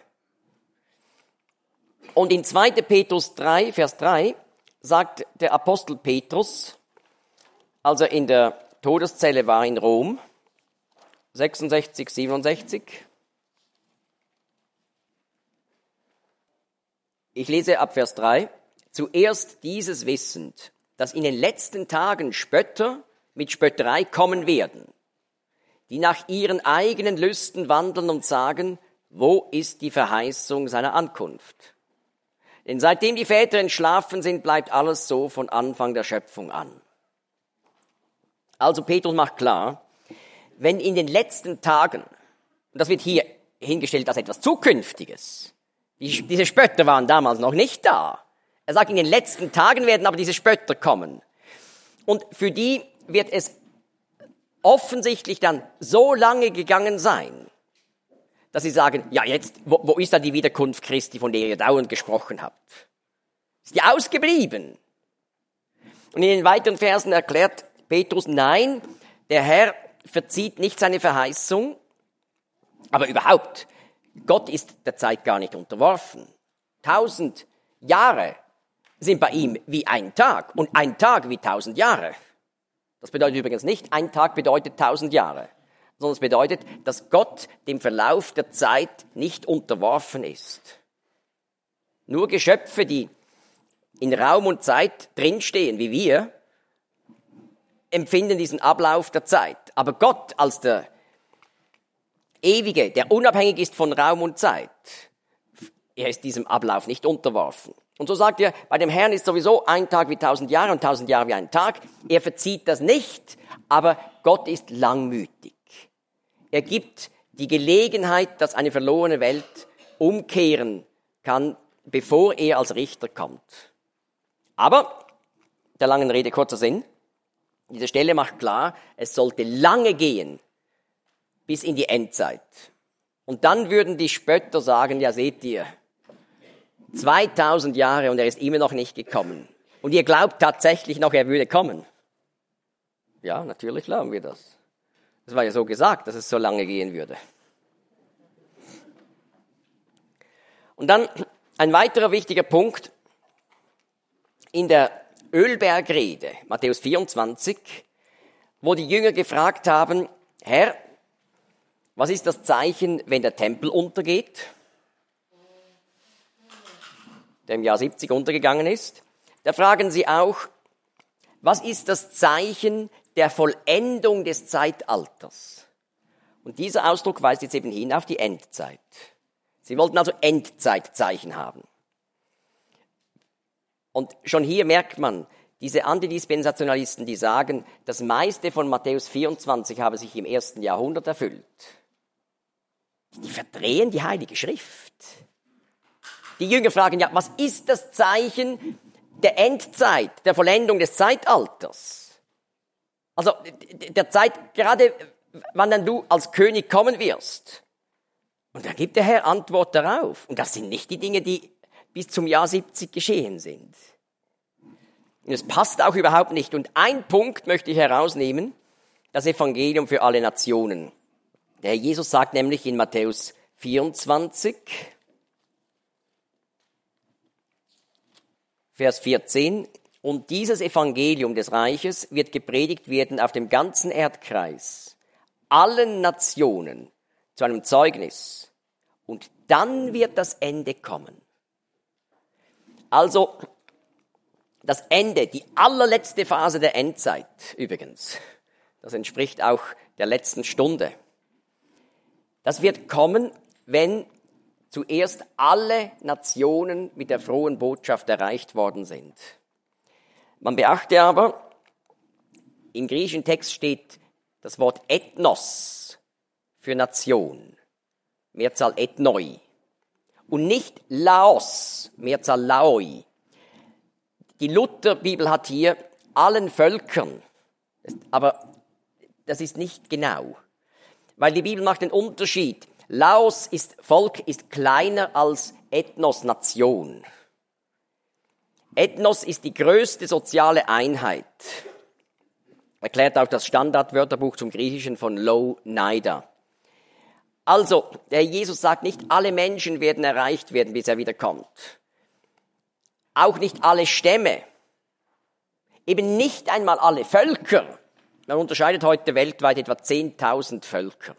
Und in zweiter Petrus drei, Vers drei, sagt der Apostel Petrus, als er in der Todeszelle war in Rom, sechsundsechzig, siebenundsechzig. Ich lese ab Vers drei. Zuerst dieses wissend, dass in den letzten Tagen Spötter mit Spötterei kommen werden, die nach ihren eigenen Lüsten wandeln und sagen, wo ist die Verheißung seiner Ankunft? Denn seitdem die Väter entschlafen sind, bleibt alles so von Anfang der Schöpfung an. Also Petrus macht klar, wenn in den letzten Tagen, und das wird hier hingestellt als etwas Zukünftiges, die, diese Spötter waren damals noch nicht da. Er sagt, in den letzten Tagen werden aber diese Spötter kommen. Und für die wird es offensichtlich dann so lange gegangen sein, dass sie sagen, ja jetzt, wo, wo ist da die Wiederkunft Christi, von der ihr dauernd gesprochen habt? Ist die ausgeblieben? Und in den weiteren Versen erklärt Petrus, nein, der Herr verzieht nicht seine Verheißung, aber überhaupt, Gott ist der Zeit gar nicht unterworfen. Tausend Jahre sind bei ihm wie ein Tag und ein Tag wie tausend Jahre. Das bedeutet übrigens nicht, ein Tag bedeutet tausend Jahre, sondern es bedeutet, dass Gott dem Verlauf der Zeit nicht unterworfen ist. Nur Geschöpfe, die in Raum und Zeit drinstehen, wie wir, empfinden diesen Ablauf der Zeit. Aber Gott als der Ewige, der unabhängig ist von Raum und Zeit, er ist diesem Ablauf nicht unterworfen. Und so sagt er, bei dem Herrn ist sowieso ein Tag wie tausend Jahre und tausend Jahre wie ein Tag. Er verzieht das nicht, aber Gott ist langmütig. Er gibt die Gelegenheit, dass eine verlorene Welt umkehren kann, bevor er als Richter kommt. Aber, der langen Rede kurzer Sinn, diese Stelle macht klar, es sollte lange gehen, bis in die Endzeit. Und dann würden die Spötter sagen, ja seht ihr, zweitausend Jahre und er ist immer noch nicht gekommen. Und ihr glaubt tatsächlich noch, er würde kommen? Ja, natürlich glauben wir das. Es war ja so gesagt, dass es so lange gehen würde. Und dann ein weiterer wichtiger Punkt in der Ölbergrede, Matthäus vierundzwanzig, wo die Jünger gefragt haben, Herr, was ist das Zeichen, wenn der Tempel untergeht, der im Jahr siebzig untergegangen ist? Da fragen sie auch, was ist das Zeichen der Vollendung des Zeitalters? Und dieser Ausdruck weist jetzt eben hin auf die Endzeit. Sie wollten also Endzeitzeichen haben. Und schon hier merkt man, diese Antidispensationalisten, die sagen, das meiste von Matthäus vierundzwanzig habe sich im ersten Jahrhundert erfüllt. Die verdrehen die Heilige Schrift. Die Jünger fragen ja, was ist das Zeichen der Endzeit, der Vollendung des Zeitalters? Also der Zeit, gerade wann dann du als König kommen wirst? Und da gibt der Herr Antwort darauf. Und das sind nicht die Dinge, die bis zum Jahr siebzig geschehen sind. Und es passt auch überhaupt nicht. Und ein Punkt möchte ich herausnehmen, das Evangelium für alle Nationen. Der Herr Jesus sagt nämlich in Matthäus vierundzwanzig, Vers vierzehn, und dieses Evangelium des Reiches wird gepredigt werden auf dem ganzen Erdkreis, allen Nationen zu einem Zeugnis. Und dann wird das Ende kommen. Also das Ende, die allerletzte Phase der Endzeit übrigens, das entspricht auch der letzten Stunde. Das wird kommen, wenn zuerst alle Nationen mit der frohen Botschaft erreicht worden sind. Man beachte aber, im griechischen Text steht das Wort Ethnos für Nation, Mehrzahl Ethnoi, und nicht Laos, Mehrzahl Laoi. Die Lutherbibel hat hier allen Völkern, aber das ist nicht genau, weil die Bibel macht den Unterschied. Laos ist Volk, ist kleiner als Ethnos, Nation. Ethnos ist die größte soziale Einheit. Erklärt auch das Standardwörterbuch zum Griechischen von Louw-Nida. Also, der Jesus sagt, nicht alle Menschen werden erreicht werden, bis er wiederkommt. Auch nicht alle Stämme. Eben nicht einmal alle Völker. Man unterscheidet heute weltweit etwa zehntausend Völker.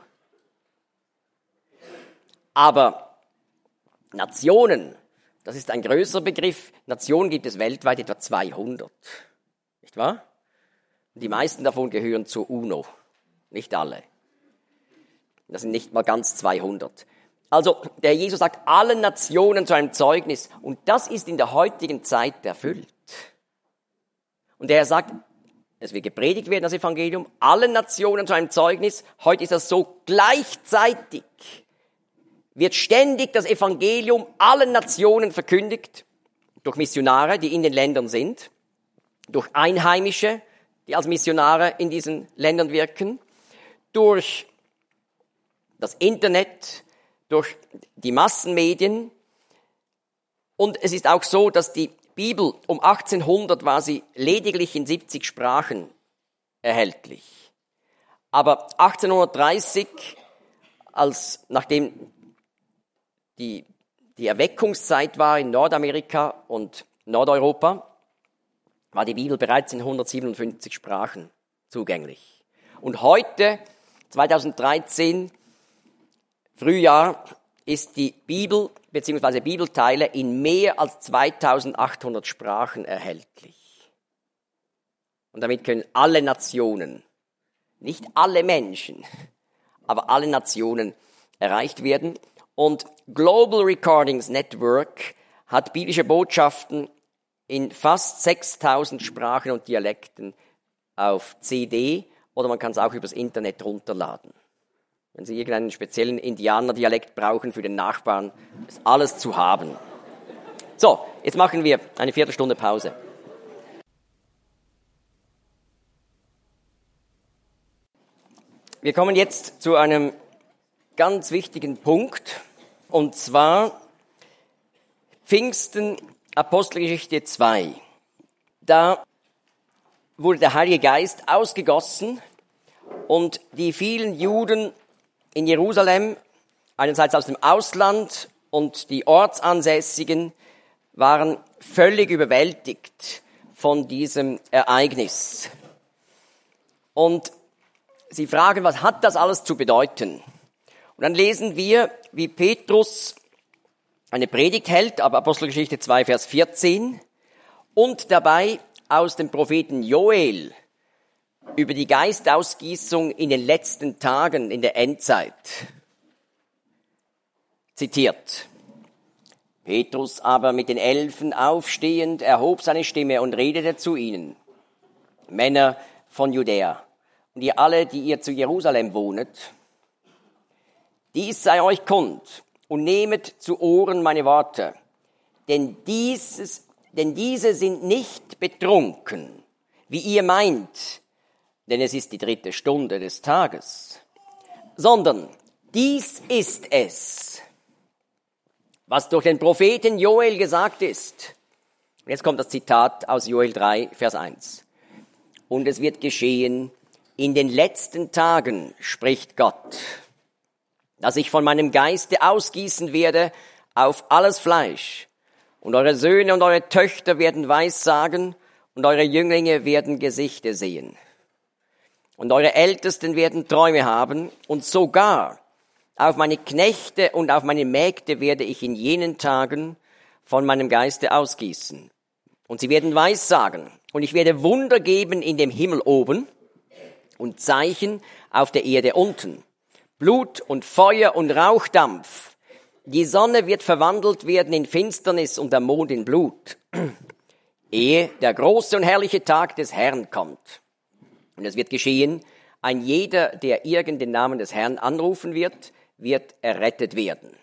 Aber Nationen, das ist ein größerer Begriff. Nationen gibt es weltweit etwa zweihundert. Nicht wahr? Und die meisten davon gehören zur UNO. Nicht alle. Das sind nicht mal ganz zweihundert. Also der Jesus sagt, allen Nationen zu einem Zeugnis. Und das ist in der heutigen Zeit erfüllt. Und er sagt, es wird gepredigt werden, das Evangelium, allen Nationen zu einem Zeugnis. Heute ist das so gleichzeitig. Wird ständig das Evangelium allen Nationen verkündigt, durch Missionare, die in den Ländern sind, durch Einheimische, die als Missionare in diesen Ländern wirken, durch das Internet, durch die Massenmedien. Und es ist auch so, dass die Bibel um achtzehnhundert war sie lediglich in siebzig Sprachen erhältlich. Aber achtzehnhundertdreißig, als nachdem die, die Erweckungszeit war in Nordamerika und Nordeuropa, war die Bibel bereits in hundertsiebenundfünfzig Sprachen zugänglich. Und heute, zweitausenddreizehn, Frühjahr, ist die Bibel bzw. Bibelteile in mehr als zweitausendachthundert Sprachen erhältlich. Und damit können alle Nationen, nicht alle Menschen, aber alle Nationen erreicht werden. Und Global Recordings Network hat biblische Botschaften in fast sechstausend Sprachen und Dialekten auf C D oder man kann es auch übers Internet runterladen. Wenn Sie irgendeinen speziellen Indianerdialekt brauchen für den Nachbarn, ist alles zu haben. So, jetzt machen wir eine Viertelstunde Pause. Wir kommen jetzt zu einem ganz wichtigen Punkt, und zwar Pfingsten, Apostelgeschichte zwei. Da wurde der Heilige Geist ausgegossen und die vielen Juden in Jerusalem, einerseits aus dem Ausland und die Ortsansässigen, waren völlig überwältigt von diesem Ereignis. Und sie fragen, was hat das alles zu bedeuten? Und dann lesen wir, wie Petrus eine Predigt hält, aber Apostelgeschichte zwei, Vers vierzehn, und dabei aus dem Propheten Joel über die Geistausgießung in den letzten Tagen in der Endzeit zitiert. Petrus aber mit den Elfen aufstehend erhob seine Stimme und redete zu ihnen: Männer von Judäa und ihr alle, die ihr zu Jerusalem wohnet, dies sei euch kund und nehmet zu Ohren meine Worte, denn dieses, denn diese sind nicht betrunken, wie ihr meint, denn es ist die dritte Stunde des Tages. sondern dies ist es, was durch den Propheten Joel gesagt ist. Und jetzt kommt das Zitat aus Joel drei, Vers eins. Und es wird geschehen, in den letzten Tagen, spricht Gott, dass ich von meinem Geiste ausgießen werde auf alles Fleisch. Und eure Söhne und eure Töchter werden Weissagen und eure Jünglinge werden Gesichter sehen. Und eure Ältesten werden Träume haben und sogar auf meine Knechte und auf meine Mägde werde ich in jenen Tagen von meinem Geiste ausgießen. Und sie werden Weissagen. Und ich werde Wunder geben in dem Himmel oben und Zeichen auf der Erde unten. Blut und Feuer und Rauchdampf. Die Sonne wird verwandelt werden in Finsternis und der Mond in Blut, ehe der große und herrliche Tag des Herrn kommt. Und es wird geschehen, ein jeder, der irgend den Namen des Herrn anrufen wird, wird errettet werden.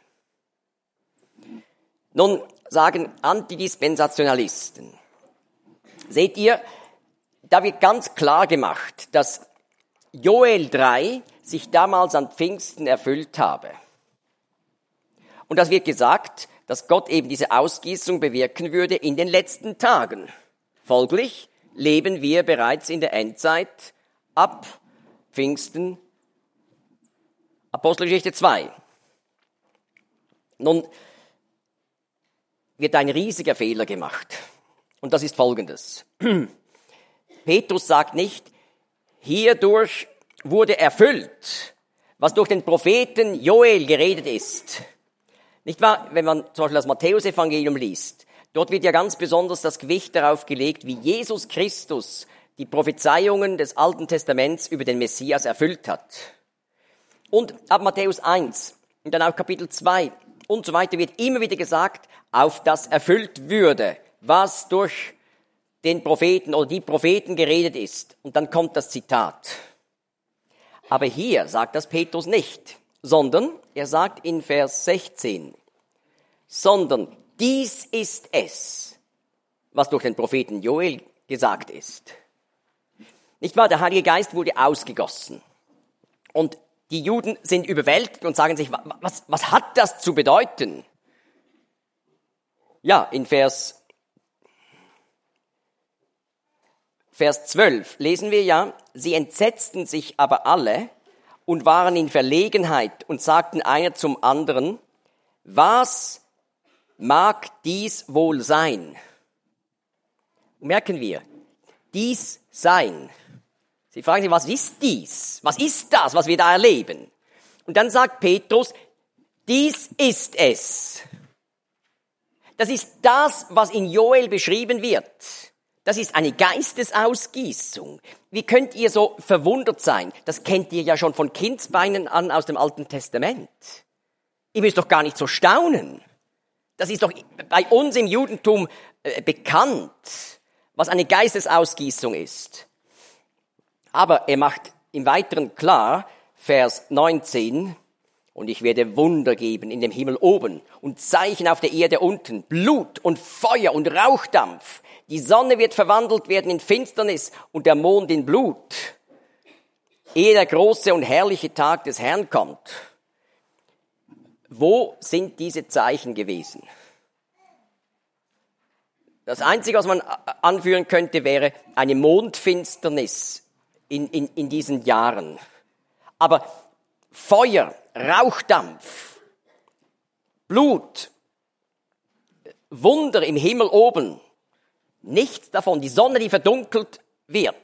Nun sagen Antidispensationalisten, seht ihr, da wird ganz klar gemacht, dass Joel drei sich damals an Pfingsten erfüllt habe. Und das wird gesagt, dass Gott eben diese Ausgießung bewirken würde in den letzten Tagen. Folglich leben wir bereits in der Endzeit ab Pfingsten, Apostelgeschichte zwei. Nun wird ein riesiger Fehler gemacht. Und das ist folgendes. Petrus sagt nicht, hierdurch wurde erfüllt, was durch den Propheten Joel geredet ist. Nicht wahr? Wenn man zum Beispiel das Matthäusevangelium liest, dort wird ja ganz besonders das Gewicht darauf gelegt, wie Jesus Christus die Prophezeiungen des Alten Testaments über den Messias erfüllt hat. Und ab Matthäus eins und dann auch Kapitel zwei und so weiter wird immer wieder gesagt, auf das erfüllt würde, was durch den Propheten oder die Propheten geredet ist. Und dann kommt das Zitat. Aber hier sagt das Petrus nicht, sondern er sagt in Vers sechzehn, sondern dies ist es, was durch den Propheten Joel gesagt ist. Nicht wahr? Der Heilige Geist wurde ausgegossen. Und die Juden sind überwältigt und sagen sich, was, was hat das zu bedeuten? Ja, in Vers, Vers zwölf lesen wir ja, sie entsetzten sich aber alle und waren in Verlegenheit und sagten einer zum anderen, was mag dies wohl sein? Und merken wir, dies sein. Sie fragen sich, was ist dies? Was ist das, was wir da erleben? Und dann sagt Petrus, dies ist es. Das ist das, was in Joel beschrieben wird. Das ist eine Geistesausgießung. Wie könnt ihr so verwundert sein? Das kennt ihr ja schon von Kindsbeinen an aus dem Alten Testament. Ihr müsst doch gar nicht so staunen. Das ist doch bei uns im Judentum äh, bekannt, was eine Geistesausgießung ist. Aber er macht im Weiteren klar, Vers neunzehn, und ich werde Wunder geben in dem Himmel oben und Zeichen auf der Erde unten, Blut und Feuer und Rauchdampf. Die Sonne wird verwandelt werden in Finsternis und der Mond in Blut, ehe der große und herrliche Tag des Herrn kommt. Wo sind diese Zeichen gewesen? Das Einzige, was man anführen könnte, wäre eine Mondfinsternis in, in, in diesen Jahren. Aber Feuer, Rauchdampf, Blut, Wunder im Himmel oben, nichts davon. Die Sonne, die verdunkelt wird.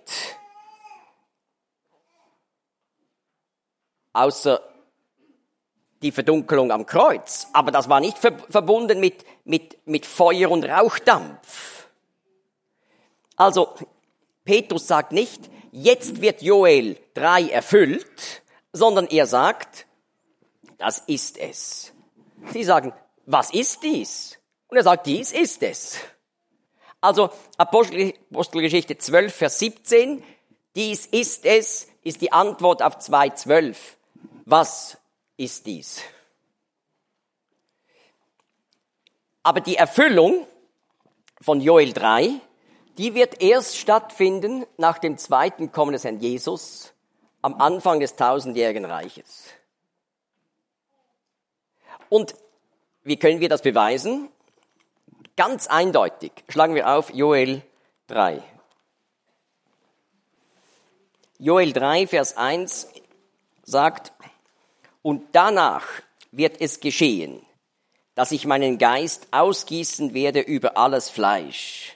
Außer die Verdunkelung am Kreuz. Aber das war nicht ver- verbunden mit, mit, mit Feuer und Rauchdampf. Also, Petrus sagt nicht, jetzt wird Joel drei erfüllt, sondern er sagt, das ist es. Sie sagen, was ist dies? Und er sagt, dies ist es. Also Apostel, Apostelgeschichte zwölf, Vers siebzehn, dies ist es, ist die Antwort auf zwei zwölf. Was ist dies? Aber die Erfüllung von Joel drei, die wird erst stattfinden nach dem zweiten Kommen des Herrn Jesus am Anfang des tausendjährigen Reiches. Und wie können wir das beweisen? Ganz eindeutig. Schlagen wir auf Joel drei. Joel drei, Vers eins sagt, und danach wird es geschehen, dass ich meinen Geist ausgießen werde über alles Fleisch.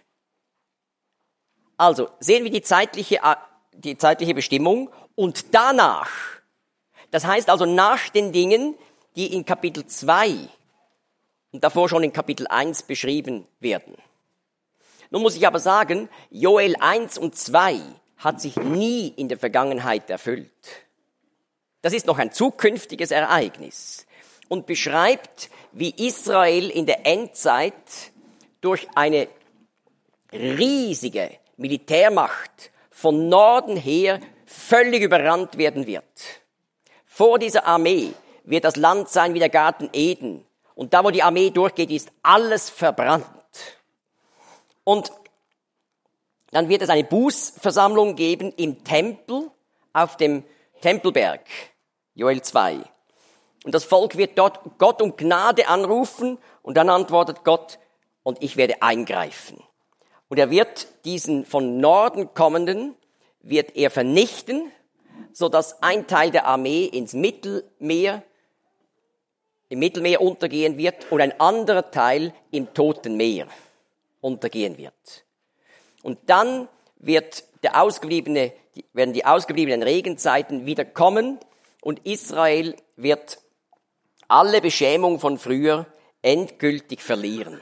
Also sehen wir die zeitliche, die zeitliche Bestimmung und danach. Das heißt also nach den Dingen, die in Kapitel zwei und davor schon in Kapitel eins beschrieben werden. Nun muss ich aber sagen, Joel eins und zwei hat sich nie in der Vergangenheit erfüllt. Das ist noch ein zukünftiges Ereignis und beschreibt, wie Israel in der Endzeit durch eine riesige Militärmacht von Norden her völlig überrannt werden wird. Vor dieser Armee wird das Land sein wie der Garten Eden. Und da, wo die Armee durchgeht, ist alles verbrannt. Und dann wird es eine Bußversammlung geben im Tempel, auf dem Tempelberg, Joel zwei. Und das Volk wird dort Gott um Gnade anrufen und dann antwortet Gott, und ich werde eingreifen. Und er wird diesen von Norden kommenden, wird er vernichten, sodass ein Teil der Armee ins Mittelmeer, im Mittelmeer untergehen wird und ein anderer Teil im Toten Meer untergehen wird. Und dann wird der ausgebliebene, werden die ausgebliebenen Regenzeiten wieder kommen und Israel wird alle Beschämung von früher endgültig verlieren.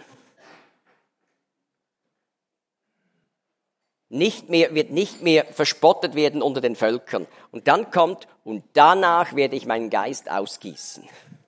Nicht mehr, wird nicht mehr verspottet werden unter den Völkern. Und dann kommt, und danach werde ich meinen Geist ausgießen.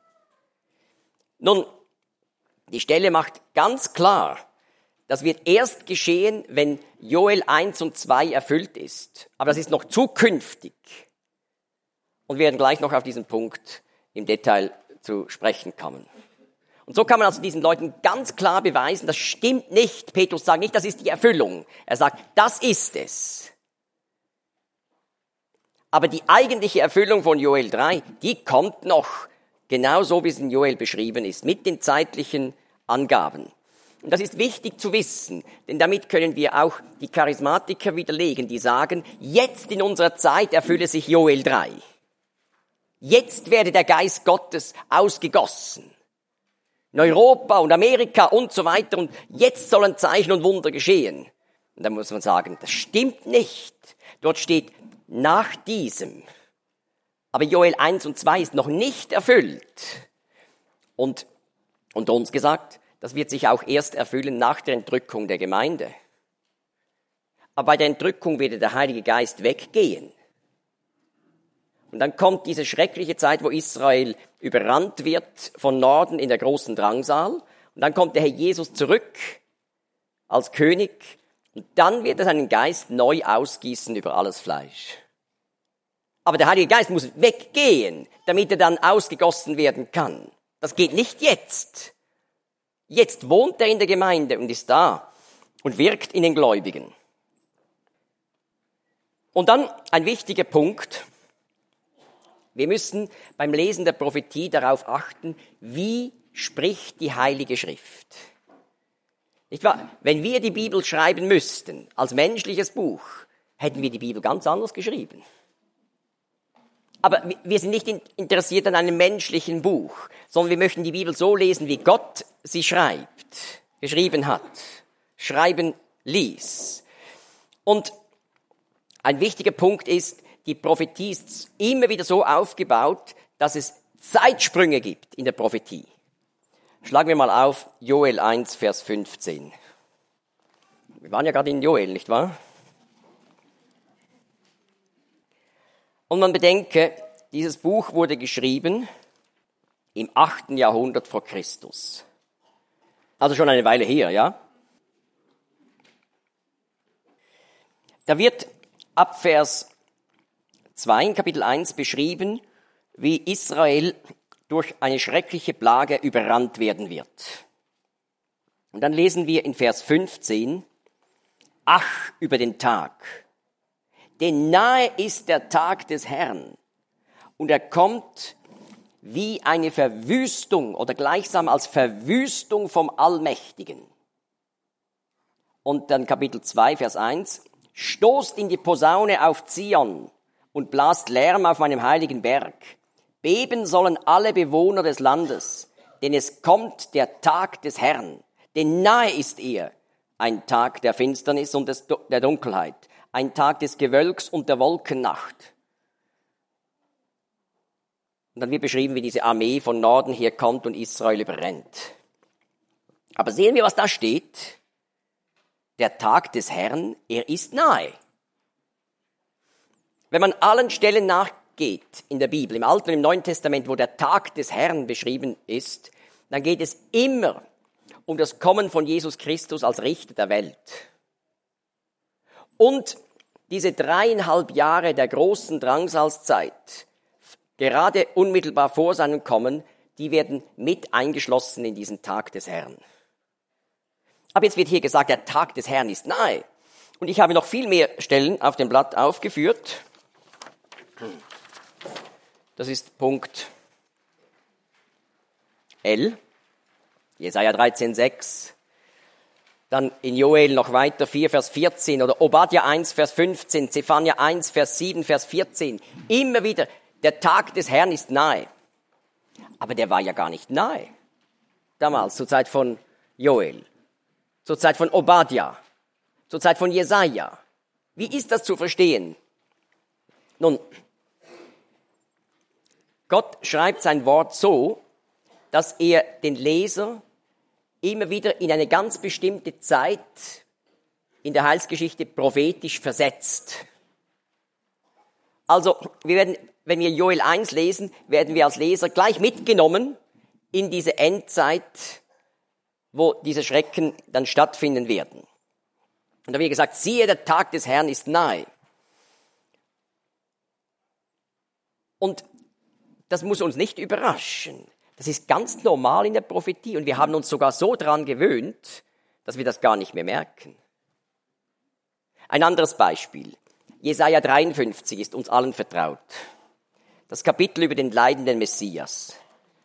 Nun, die Stelle macht ganz klar, das wird erst geschehen, wenn Joel eins und zwei erfüllt ist. Aber das ist noch zukünftig. Und wir werden gleich noch auf diesen Punkt im Detail zu sprechen kommen. Und so kann man also diesen Leuten ganz klar beweisen, das stimmt nicht. Petrus sagt nicht, das ist die Erfüllung. Er sagt, das ist es. Aber die eigentliche Erfüllung von Joel drei, die kommt noch genauso, wie es in Joel beschrieben ist, mit den zeitlichen Angaben. Und das ist wichtig zu wissen, denn damit können wir auch die Charismatiker widerlegen, die sagen, jetzt in unserer Zeit erfülle sich Joel drei. Jetzt werde der Geist Gottes ausgegossen. In Europa und Amerika und so weiter. Und jetzt sollen Zeichen und Wunder geschehen. Und da muss man sagen, das stimmt nicht. Dort steht nach diesem. Aber Joel eins und zwei ist noch nicht erfüllt. Und unter uns gesagt, das wird sich auch erst erfüllen nach der Entrückung der Gemeinde. Aber bei der Entrückung wird der Heilige Geist weggehen. Und dann kommt diese schreckliche Zeit, wo Israel überrannt wird von Norden in der großen Drangsal. Und dann kommt der Herr Jesus zurück als König. Und dann wird er seinen Geist neu ausgießen über alles Fleisch. Aber der Heilige Geist muss weggehen, damit er dann ausgegossen werden kann. Das geht nicht jetzt. Jetzt wohnt er in der Gemeinde und ist da und wirkt in den Gläubigen. Und dann ein wichtiger Punkt. Wir müssen beim Lesen der Prophetie darauf achten, wie spricht die Heilige Schrift. Nicht wahr? Wenn wir die Bibel schreiben müssten, als menschliches Buch, hätten wir die Bibel ganz anders geschrieben. Aber wir sind nicht interessiert an einem menschlichen Buch, sondern wir möchten die Bibel so lesen, wie Gott sie schreibt, geschrieben hat, schreiben ließ. Und ein wichtiger Punkt ist, die Prophetie ist immer wieder so aufgebaut, dass es Zeitsprünge gibt in der Prophetie. Schlagen wir mal auf Joel eins, Vers fünfzehn. Wir waren ja gerade in Joel, nicht wahr? Und man bedenke, dieses Buch wurde geschrieben im achten Jahrhundert vor Christus. Also schon eine Weile her, ja? Da wird ab Vers zwei in Kapitel eins beschrieben, wie Israel durch eine schreckliche Plage überrannt werden wird. Und dann lesen wir in Vers fünfzehn, ach über den Tag, denn nahe ist der Tag des Herrn und er kommt wie eine Verwüstung oder gleichsam als Verwüstung vom Allmächtigen. Und dann Kapitel zwei, Vers eins. Stoßt in die Posaune auf Zion und blast Lärm auf meinem heiligen Berg. Beben sollen alle Bewohner des Landes, denn es kommt der Tag des Herrn. Denn nahe ist er, ein Tag der Finsternis und des, der Dunkelheit, ein Tag des Gewölks und der Wolkennacht. Und dann wird beschrieben, wie diese Armee von Norden hier kommt und Israel überrennt. Aber sehen wir, was da steht? Der Tag des Herrn, er ist nahe. Wenn man allen Stellen nachgeht in der Bibel, im Alten und im Neuen Testament, wo der Tag des Herrn beschrieben ist, dann geht es immer um das Kommen von Jesus Christus als Richter der Welt. Und diese dreieinhalb Jahre der großen Drangsalzzeit, gerade unmittelbar vor seinem Kommen, die werden mit eingeschlossen in diesen Tag des Herrn. Aber jetzt wird hier gesagt, der Tag des Herrn ist nahe. Und ich habe noch viel mehr Stellen auf dem Blatt aufgeführt. Das ist Punkt L, Jesaja dreizehn, sechs. Dann in Joel noch weiter, vier, Vers vierzehn. Oder Obadja eins, Vers fünfzehn. Zephania eins, Vers sieben, Vers vierzehn. Immer wieder, der Tag des Herrn ist nahe. Aber der war ja gar nicht nahe. Damals, zur Zeit von Joel. Zur Zeit von Obadja, zur Zeit von Jesaja. Wie ist das zu verstehen? Nun, Gott schreibt sein Wort so, dass er den Leser immer wieder in eine ganz bestimmte Zeit in der Heilsgeschichte prophetisch versetzt. Also, wir werden, wenn wir Joel eins lesen, werden wir als Leser gleich mitgenommen in diese Endzeit, wo diese Schrecken dann stattfinden werden. Und da wird gesagt, siehe, der Tag des Herrn ist nahe. Und das muss uns nicht überraschen. Das ist ganz normal in der Prophetie und wir haben uns sogar so dran gewöhnt, dass wir das gar nicht mehr merken. Ein anderes Beispiel. Jesaja dreiundfünfzig ist uns allen vertraut. Das Kapitel über den leidenden Messias.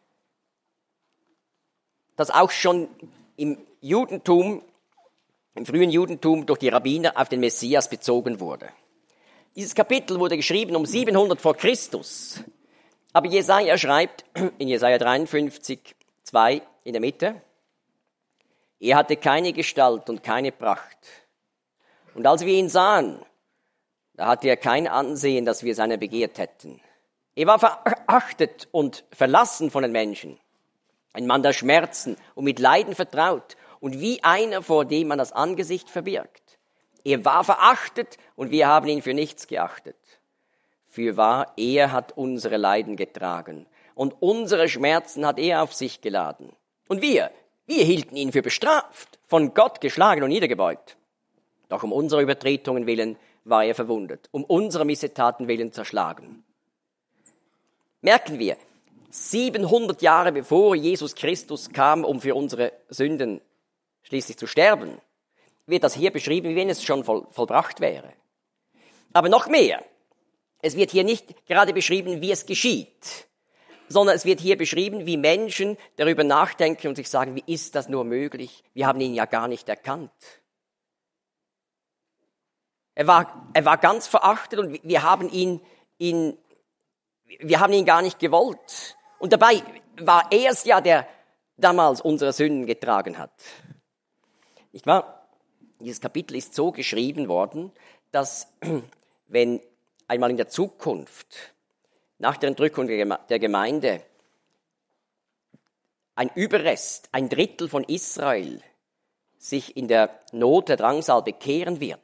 Das auch schon im Judentum, im frühen Judentum durch die Rabbiner auf den Messias bezogen wurde. Dieses Kapitel wurde geschrieben um siebenhundert vor Christus. Aber Jesaja schreibt in Jesaja dreiundfünfzig, zwei in der Mitte, er hatte keine Gestalt und keine Pracht. Und als wir ihn sahen, da hatte er kein Ansehen, dass wir seiner begehrt hätten. Er war verachtet und verlassen von den Menschen. Ein Mann der Schmerzen und mit Leiden vertraut und wie einer, vor dem man das Angesicht verbirgt. Er war verachtet und wir haben ihn für nichts geachtet. Fürwahr, er hat unsere Leiden getragen und unsere Schmerzen hat er auf sich geladen. Und wir, wir hielten ihn für bestraft, von Gott geschlagen und niedergebeugt. Doch um unserer Übertretungen willen war er verwundet, um unserer Missetaten willen zerschlagen. Merken wir, siebenhundert Jahre bevor Jesus Christus kam, um für unsere Sünden schließlich zu sterben, wird das hier beschrieben, wie wenn es schon voll, vollbracht wäre. Aber noch mehr. Es wird hier nicht gerade beschrieben, wie es geschieht, sondern es wird hier beschrieben, wie Menschen darüber nachdenken und sich sagen, wie ist das nur möglich? Wir haben ihn ja gar nicht erkannt. Er war, er war ganz verachtet und wir haben ihn, ihn, wir haben ihn gar nicht gewollt. Und dabei war er es ja, der damals unsere Sünden getragen hat. Nicht wahr? Dieses Kapitel ist so geschrieben worden, dass wenn einmal in der Zukunft, nach der Entrückung der Gemeinde, ein Überrest, ein Drittel von Israel sich in der Not der Drangsal bekehren wird,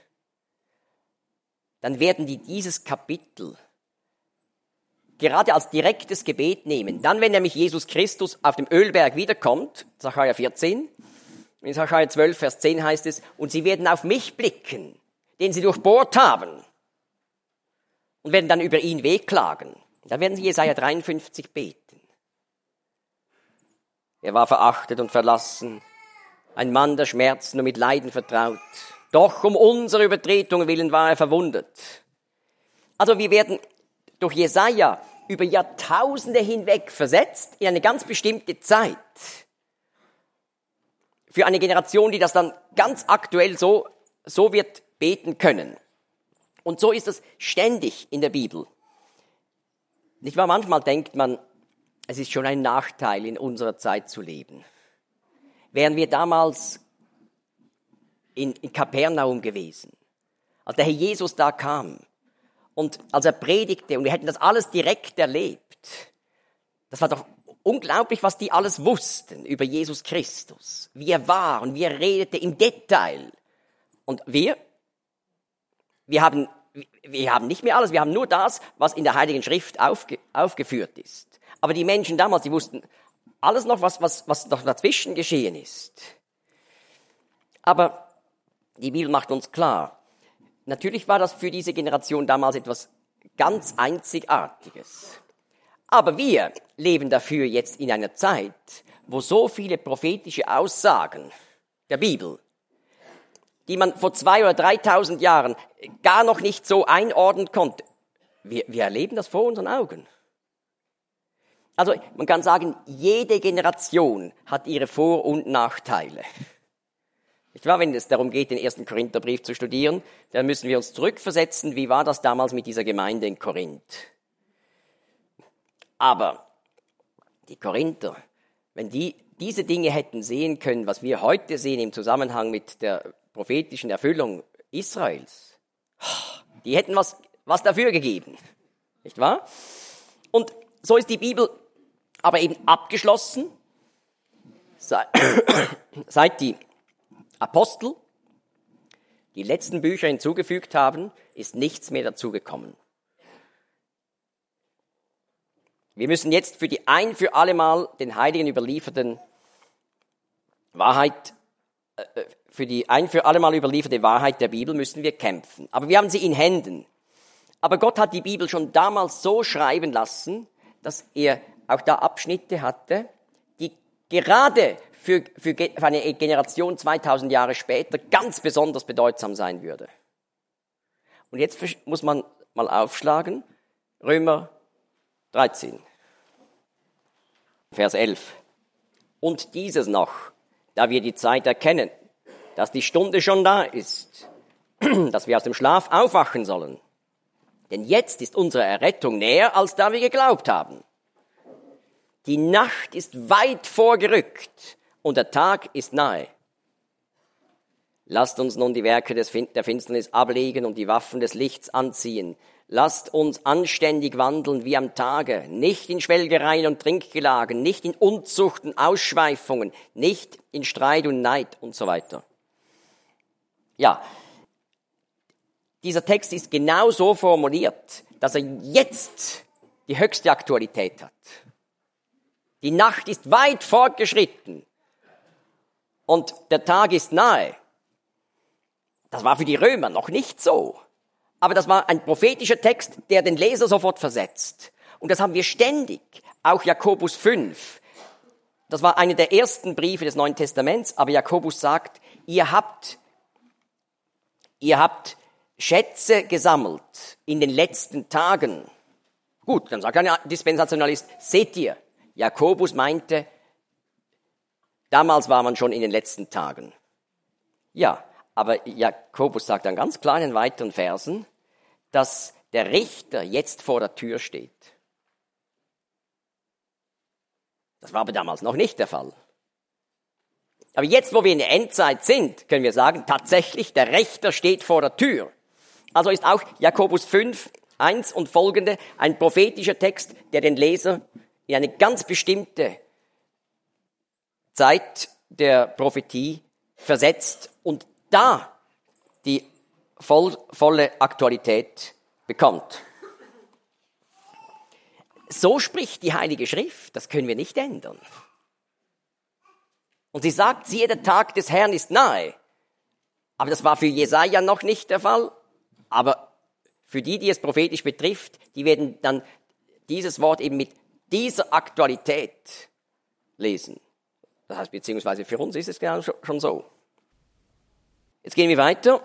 dann werden die dieses Kapitel gerade als direktes Gebet nehmen. Dann, wenn nämlich Jesus Christus auf dem Ölberg wiederkommt, Sacharja vierzehn, in Sacharja zwölf, Vers zehn heißt es, und sie werden auf mich blicken, den sie durchbohrt haben, und werden dann über ihn wehklagen. Da werden sie Jesaja dreiundfünfzig beten. Er war verachtet und verlassen, ein Mann der Schmerzen und mit Leiden vertraut. Doch um unsere Übertretungen willen war er verwundet. Also wir werden durch Jesaja über Jahrtausende hinweg versetzt in eine ganz bestimmte Zeit. Für eine Generation, die das dann ganz aktuell so, so wird beten können. Und so ist es ständig in der Bibel. Nicht wahr? Manchmal denkt man, es ist schon ein Nachteil, in unserer Zeit zu leben. Wären wir damals in, in Kapernaum gewesen, als der Herr Jesus da kam und als er predigte und wir hätten das alles direkt erlebt, das war doch unglaublich, was die alles wussten über Jesus Christus, wie er war und wie er redete im Detail. Und wir, wir haben, wir haben nicht mehr alles, wir haben nur das, was in der Heiligen Schrift aufge, aufgeführt ist. Aber die Menschen damals, die wussten alles noch, was, was, was noch dazwischen geschehen ist. Aber die Bibel macht uns klar, natürlich war das für diese Generation damals etwas ganz Einzigartiges. Aber wir leben dafür jetzt in einer Zeit, wo so viele prophetische Aussagen der Bibel, die man vor zwei oder dreitausend Jahren gar noch nicht so einordnen konnte, wir, wir erleben das vor unseren Augen. Also man kann sagen, jede Generation hat ihre Vor- und Nachteile. Nicht wahr? Wenn es darum geht, den ersten Korintherbrief zu studieren, dann müssen wir uns zurückversetzen, wie war das damals mit dieser Gemeinde in Korinth. Aber die Korinther, wenn die diese Dinge hätten sehen können, was wir heute sehen im Zusammenhang mit der prophetischen Erfüllung Israels, die hätten was, was dafür gegeben. Nicht wahr? Und so ist die Bibel aber eben abgeschlossen, seit die Apostel die letzten Bücher hinzugefügt haben, ist nichts mehr dazugekommen. Wir müssen jetzt für die ein für alle Mal den Heiligen überlieferten Wahrheit, äh, für die ein für alle Mal überlieferte Wahrheit der Bibel müssen wir kämpfen. Aber wir haben sie in Händen. Aber Gott hat die Bibel schon damals so schreiben lassen, dass er auch da Abschnitte hatte, die gerade für, für, für eine Generation zweitausend Jahre später ganz besonders bedeutsam sein würde. Und jetzt muss man mal aufschlagen, Römer dreizehn, Vers elf. Und dieses noch, da wir die Zeit erkennen, dass die Stunde schon da ist, dass wir aus dem Schlaf aufwachen sollen. Denn jetzt ist unsere Errettung näher, als da wir geglaubt haben. Die Nacht ist weit vorgerückt und der Tag ist nahe. Lasst uns nun die Werke des fin- der Finsternis ablegen und die Waffen des Lichts anziehen. Lasst uns anständig wandeln wie am Tage, nicht in Schwelgereien und Trinkgelagen, nicht in Unzucht und Ausschweifungen, nicht in Streit und Neid und so weiter. Ja, dieser Text ist genau so formuliert, dass er jetzt die höchste Aktualität hat. Die Nacht ist weit fortgeschritten und der Tag ist nahe. Das war für die Römer noch nicht so. Aber das war ein prophetischer Text, der den Leser sofort versetzt. Und das haben wir ständig. Auch Jakobus fünf. Das war einer der ersten Briefe des Neuen Testaments. Aber Jakobus sagt, ihr habt, ihr habt Schätze gesammelt in den letzten Tagen. Gut, dann sagt ein Dispensationalist, seht ihr, Jakobus meinte, damals war man schon in den letzten Tagen. Ja, aber Jakobus sagt dann ganz klar in den weiteren Versen, dass der Richter jetzt vor der Tür steht. Das war aber damals noch nicht der Fall. Aber jetzt, wo wir in der Endzeit sind, können wir sagen, tatsächlich, der Richter steht vor der Tür. Also ist auch Jakobus fünf, eins und folgende ein prophetischer Text, der den Leser in eine ganz bestimmte Zeit der Prophetie versetzt und da die voll, volle Aktualität bekommt. So spricht die Heilige Schrift, das können wir nicht ändern. Und sie sagt, siehe, der Tag des Herrn ist nahe. Aber das war für Jesaja noch nicht der Fall. Aber für die, die es prophetisch betrifft, die werden dann dieses Wort eben mit dieser Aktualität lesen. Das heißt, beziehungsweise für uns ist es genau schon so. Jetzt gehen wir weiter.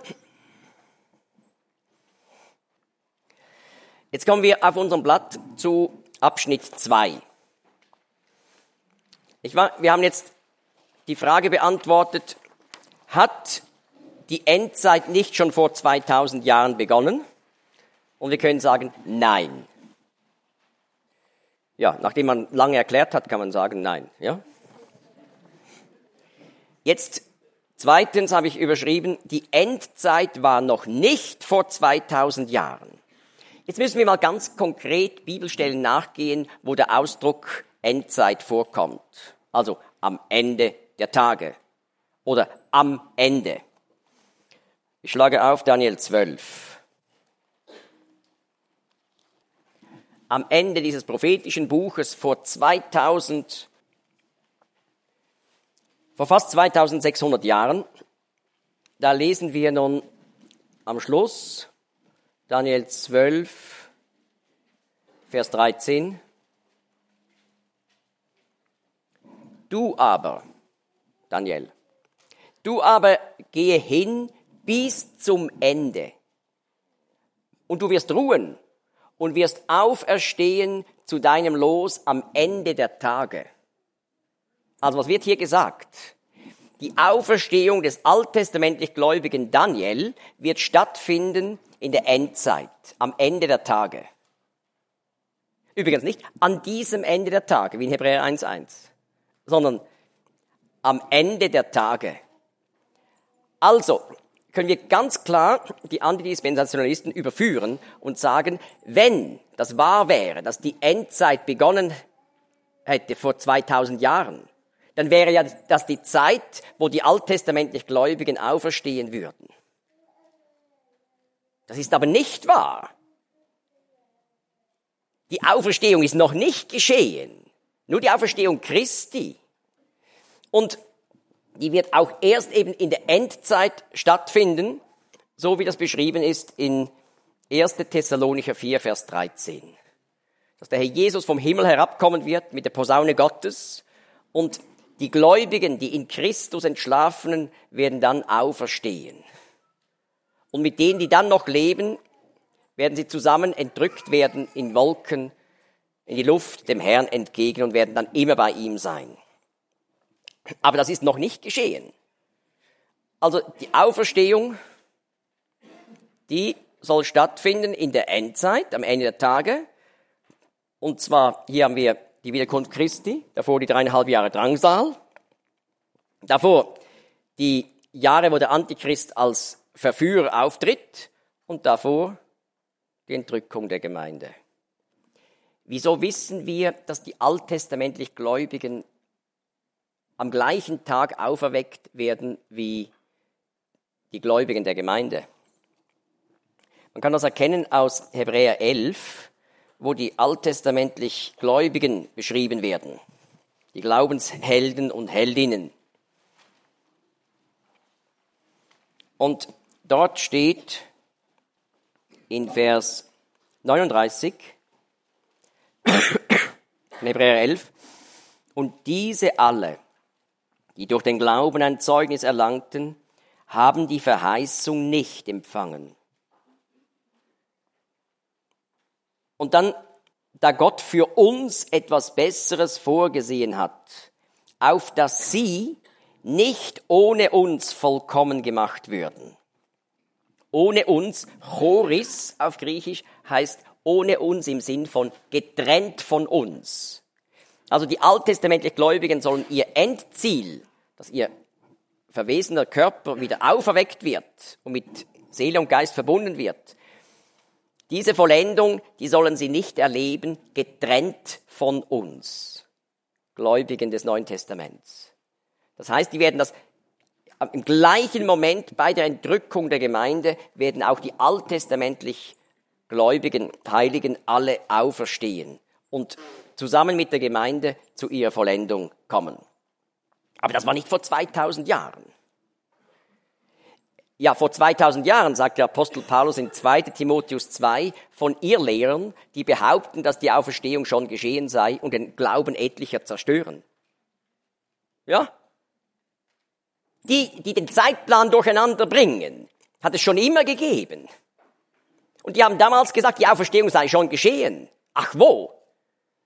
Jetzt kommen wir auf unserem Blatt zu Abschnitt zwei. Ich war, wir haben jetzt die Frage beantwortet, hat die Endzeit nicht schon vor zweitausend Jahren begonnen? Und wir können sagen, nein. Ja, nachdem man lange erklärt hat, kann man sagen, nein. Ja? Jetzt zweitens habe ich überschrieben, die Endzeit war noch nicht vor zweitausend Jahren. Jetzt müssen wir mal ganz konkret Bibelstellen nachgehen, wo der Ausdruck Endzeit vorkommt. Also am Ende der Tage oder am Ende. Ich schlage auf Daniel zwölf. Am Ende dieses prophetischen Buches vor zweitausend, vor fast zweitausendsechshundert Jahren, da lesen wir nun am Schluss Daniel zwölf, Vers dreizehn. Du aber, Daniel, du aber gehe hin bis zum Ende und du wirst ruhen und wirst auferstehen zu deinem Los am Ende der Tage. Also was wird hier gesagt? Die Auferstehung des alttestamentlich gläubigen Daniel wird stattfinden in der Endzeit, am Ende der Tage. Übrigens nicht an diesem Ende der Tage, wie in Hebräer eins eins, sondern am Ende der Tage. Also können wir ganz klar die Antidispensationalisten überführen und sagen, wenn das wahr wäre, dass die Endzeit begonnen hätte vor zweitausend Jahren, dann wäre ja das die Zeit, wo die alttestamentlich Gläubigen auferstehen würden. Das ist aber nicht wahr. Die Auferstehung ist noch nicht geschehen. Nur die Auferstehung Christi. Und die wird auch erst eben in der Endzeit stattfinden, so wie das beschrieben ist in erster Thessalonicher vier, Vers dreizehn. Dass der Herr Jesus vom Himmel herabkommen wird mit der Posaune Gottes und die Gläubigen, die in Christus Entschlafenen, werden dann auferstehen. Und mit denen, die dann noch leben, werden sie zusammen entrückt werden in Wolken, in die Luft dem Herrn entgegen und werden dann immer bei ihm sein. Aber das ist noch nicht geschehen. Also die Auferstehung, die soll stattfinden in der Endzeit, am Ende der Tage. Und zwar, hier haben wir die Wiederkunft Christi, davor die dreieinhalb Jahre Drangsal, davor die Jahre, wo der Antichrist als Verführer auftritt und davor die Entrückung der Gemeinde. Wieso wissen wir, dass die alttestamentlich Gläubigen am gleichen Tag auferweckt werden wie die Gläubigen der Gemeinde? Man kann das erkennen aus Hebräer elf, wo die alttestamentlich Gläubigen beschrieben werden, die Glaubenshelden und Heldinnen. Und dort steht in Vers neununddreißig, in Hebräer elf, und diese alle, die durch den Glauben ein Zeugnis erlangten, haben die Verheißung nicht empfangen. Und dann, da Gott für uns etwas Besseres vorgesehen hat, auf dass sie nicht ohne uns vollkommen gemacht würden. Ohne uns, Choris auf Griechisch, heißt ohne uns im Sinn von getrennt von uns. Also die alttestamentlich Gläubigen sollen ihr Endziel, dass ihr verwesener Körper wieder auferweckt wird und mit Seele und Geist verbunden wird, diese Vollendung, die sollen sie nicht erleben, getrennt von uns, Gläubigen des Neuen Testaments. Das heißt, die werden das im gleichen Moment bei der Entrückung der Gemeinde, werden auch die alttestamentlich Gläubigen, Heiligen alle auferstehen und zusammen mit der Gemeinde zu ihrer Vollendung kommen. Aber das war nicht vor zweitausend Jahren. Ja, vor zweitausend Jahren sagt der Apostel Paulus in zweiter Timotheus zwei von Irrlehrern, die behaupten, dass die Auferstehung schon geschehen sei und den Glauben etlicher zerstören. Ja? Die, die den Zeitplan durcheinander bringen, hat es schon immer gegeben. Und die haben damals gesagt, die Auferstehung sei schon geschehen. Ach wo?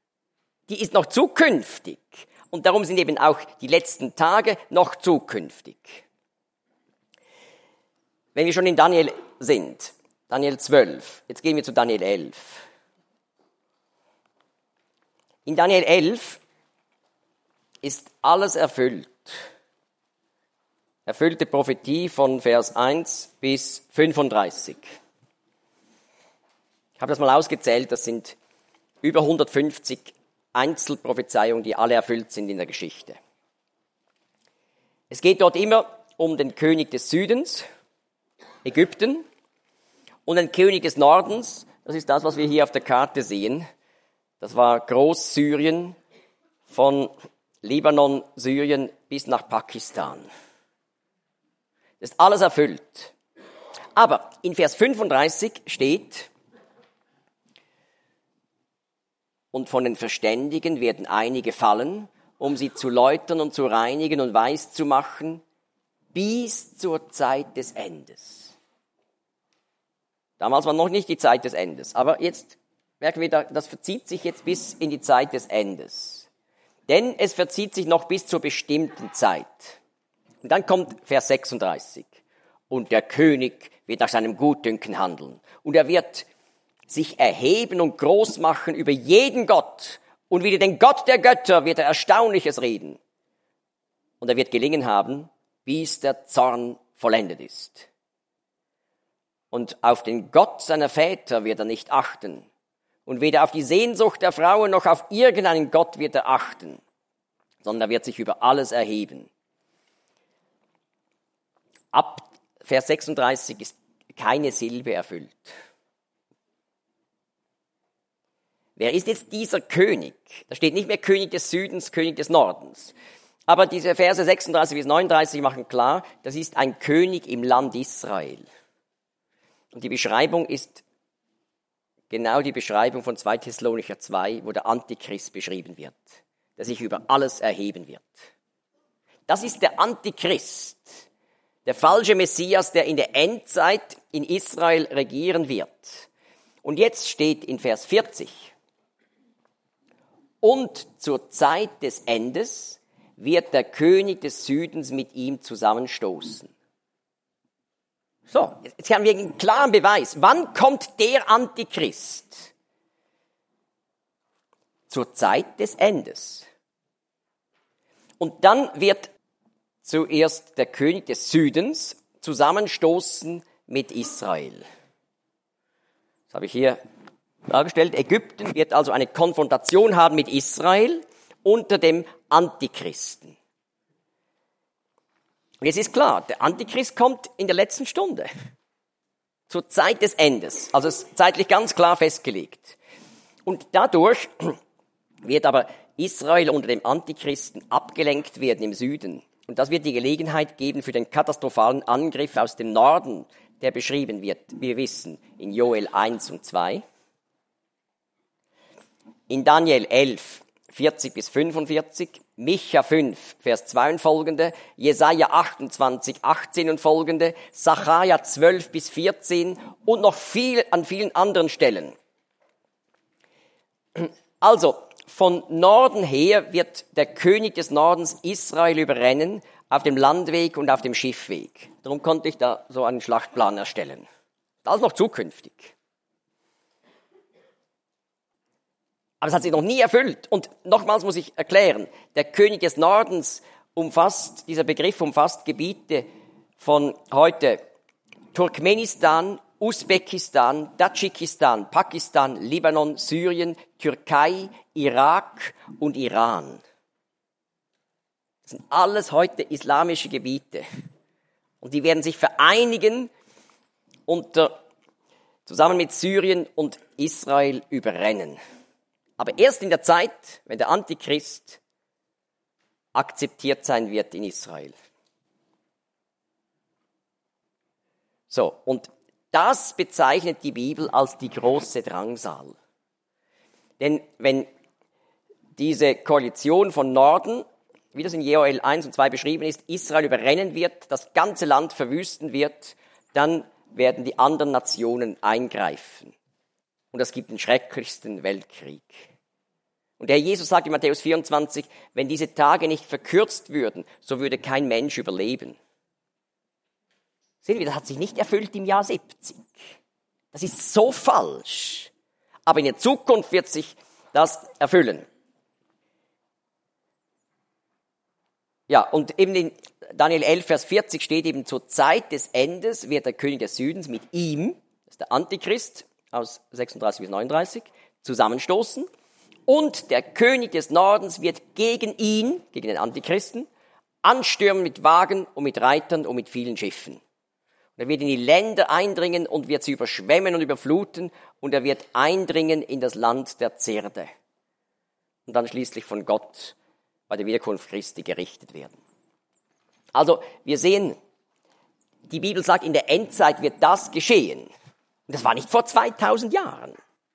die ist noch zukünftig. Und darum sind eben auch die letzten Tage noch zukünftig. Wenn wir schon in Daniel sind, Daniel zwölf, jetzt gehen wir zu Daniel elf. In Daniel elf ist alles erfüllt. Erfüllte Prophetie von Vers eins bis fünfunddreißig. Ich habe das mal ausgezählt, das sind über hundertfünfzig Einzelprophezeiungen, die alle erfüllt sind in der Geschichte. Es geht dort immer um den König des Südens, Ägypten, und den König des Nordens, das ist das, was wir hier auf der Karte sehen. Das war Großsyrien, von Libanon, Syrien bis nach Pakistan. Das ist alles erfüllt. Aber in Vers fünfunddreißig steht, und von den Verständigen werden einige fallen, um sie zu läutern und zu reinigen und weiß zu machen, bis zur Zeit des Endes. Damals war noch nicht die Zeit des Endes, aber jetzt merken wir, das verzieht sich jetzt bis in die Zeit des Endes. Denn es verzieht sich noch bis zur bestimmten Zeit. Und dann kommt Vers sechsunddreißig. Und der König wird nach seinem Gutdünken handeln. Und er wird sich erheben und groß machen über jeden Gott. Und wieder den Gott der Götter wird er Erstaunliches reden. Und er wird gelingen haben, bis der Zorn vollendet ist. Und auf den Gott seiner Väter wird er nicht achten. Und weder auf die Sehnsucht der Frauen noch auf irgendeinen Gott wird er achten, sondern er wird sich über alles erheben. Ab Vers sechsunddreißig ist keine Silbe erfüllt. Wer ist jetzt dieser König? Da steht nicht mehr König des Südens, König des Nordens. Aber diese Verse sechsunddreißig bis neununddreißig machen klar, das ist ein König im Land Israel. Und die Beschreibung ist genau die Beschreibung von zwei Thessalonicher zwei, wo der Antichrist beschrieben wird, der sich über alles erheben wird. Das ist der Antichrist, der falsche Messias, der in der Endzeit in Israel regieren wird. Und jetzt steht in Vers vierzig, und zur Zeit des Endes wird der König des Südens mit ihm zusammenstoßen. So, jetzt haben wir einen klaren Beweis. Wann kommt der Antichrist? Zur Zeit des Endes. Und dann wird zuerst der König des Südens zusammenstoßen mit Israel. Das habe ich hier dargestellt. Ägypten wird also eine Konfrontation haben mit Israel unter dem Antichristen. Und jetzt ist klar, der Antichrist kommt in der letzten Stunde, zur Zeit des Endes, also es ist zeitlich ganz klar festgelegt. Und dadurch wird aber Israel unter dem Antichristen abgelenkt werden im Süden. Und das wird die Gelegenheit geben für den katastrophalen Angriff aus dem Norden, der beschrieben wird, wie wir wissen, in Joel eins und zwei. In Daniel elf, vierzig bis fünfundvierzig, Micha fünf, Vers zwei und folgende, Jesaja achtundzwanzig, achtzehn und folgende, Sacharja zwölf bis vierzehn und noch viel an vielen anderen Stellen. Also, von Norden her wird der König des Nordens Israel überrennen, auf dem Landweg und auf dem Schiffweg. Darum konnte ich da so einen Schlachtplan erstellen. Das ist noch zukünftig. Aber es hat sich noch nie erfüllt. Und nochmals muss ich erklären, der König des Nordens umfasst, dieser Begriff umfasst Gebiete von heute Turkmenistan, Usbekistan, Tadschikistan, Pakistan, Libanon, Syrien, Türkei, Irak und Iran. Das sind alles heute islamische Gebiete. Und die werden sich vereinigen unter, zusammen mit Syrien und Israel überrennen. Aber erst in der Zeit, wenn der Antichrist akzeptiert sein wird in Israel. So, und das bezeichnet die Bibel als die große Drangsal. Denn wenn diese Koalition von Norden, wie das in Joel eins und zwei beschrieben ist, Israel überrennen wird, das ganze Land verwüsten wird, dann werden die anderen Nationen eingreifen. Und es gibt den schrecklichsten Weltkrieg. Und der Jesus sagt in Matthäus vierundzwanzig, wenn diese Tage nicht verkürzt würden, so würde kein Mensch überleben. Sehen wir, das hat sich nicht erfüllt im Jahr siebzig. Das ist so falsch. Aber in der Zukunft wird sich das erfüllen. Ja, und eben in Daniel elf, Vers vierzig steht eben, zur Zeit des Endes wird der König des Südens mit ihm, das ist der Antichrist aus sechsunddreißig bis neununddreißig, zusammenstoßen. Und der König des Nordens wird gegen ihn, gegen den Antichristen, anstürmen mit Wagen und mit Reitern und mit vielen Schiffen. Und er wird in die Länder eindringen und wird sie überschwemmen und überfluten und er wird eindringen in das Land der Zerde. Und dann schließlich von Gott bei der Wiederkunft Christi gerichtet werden. Also wir sehen, die Bibel sagt, in der Endzeit wird das geschehen. Und das war nicht vor zweitausend Jahren.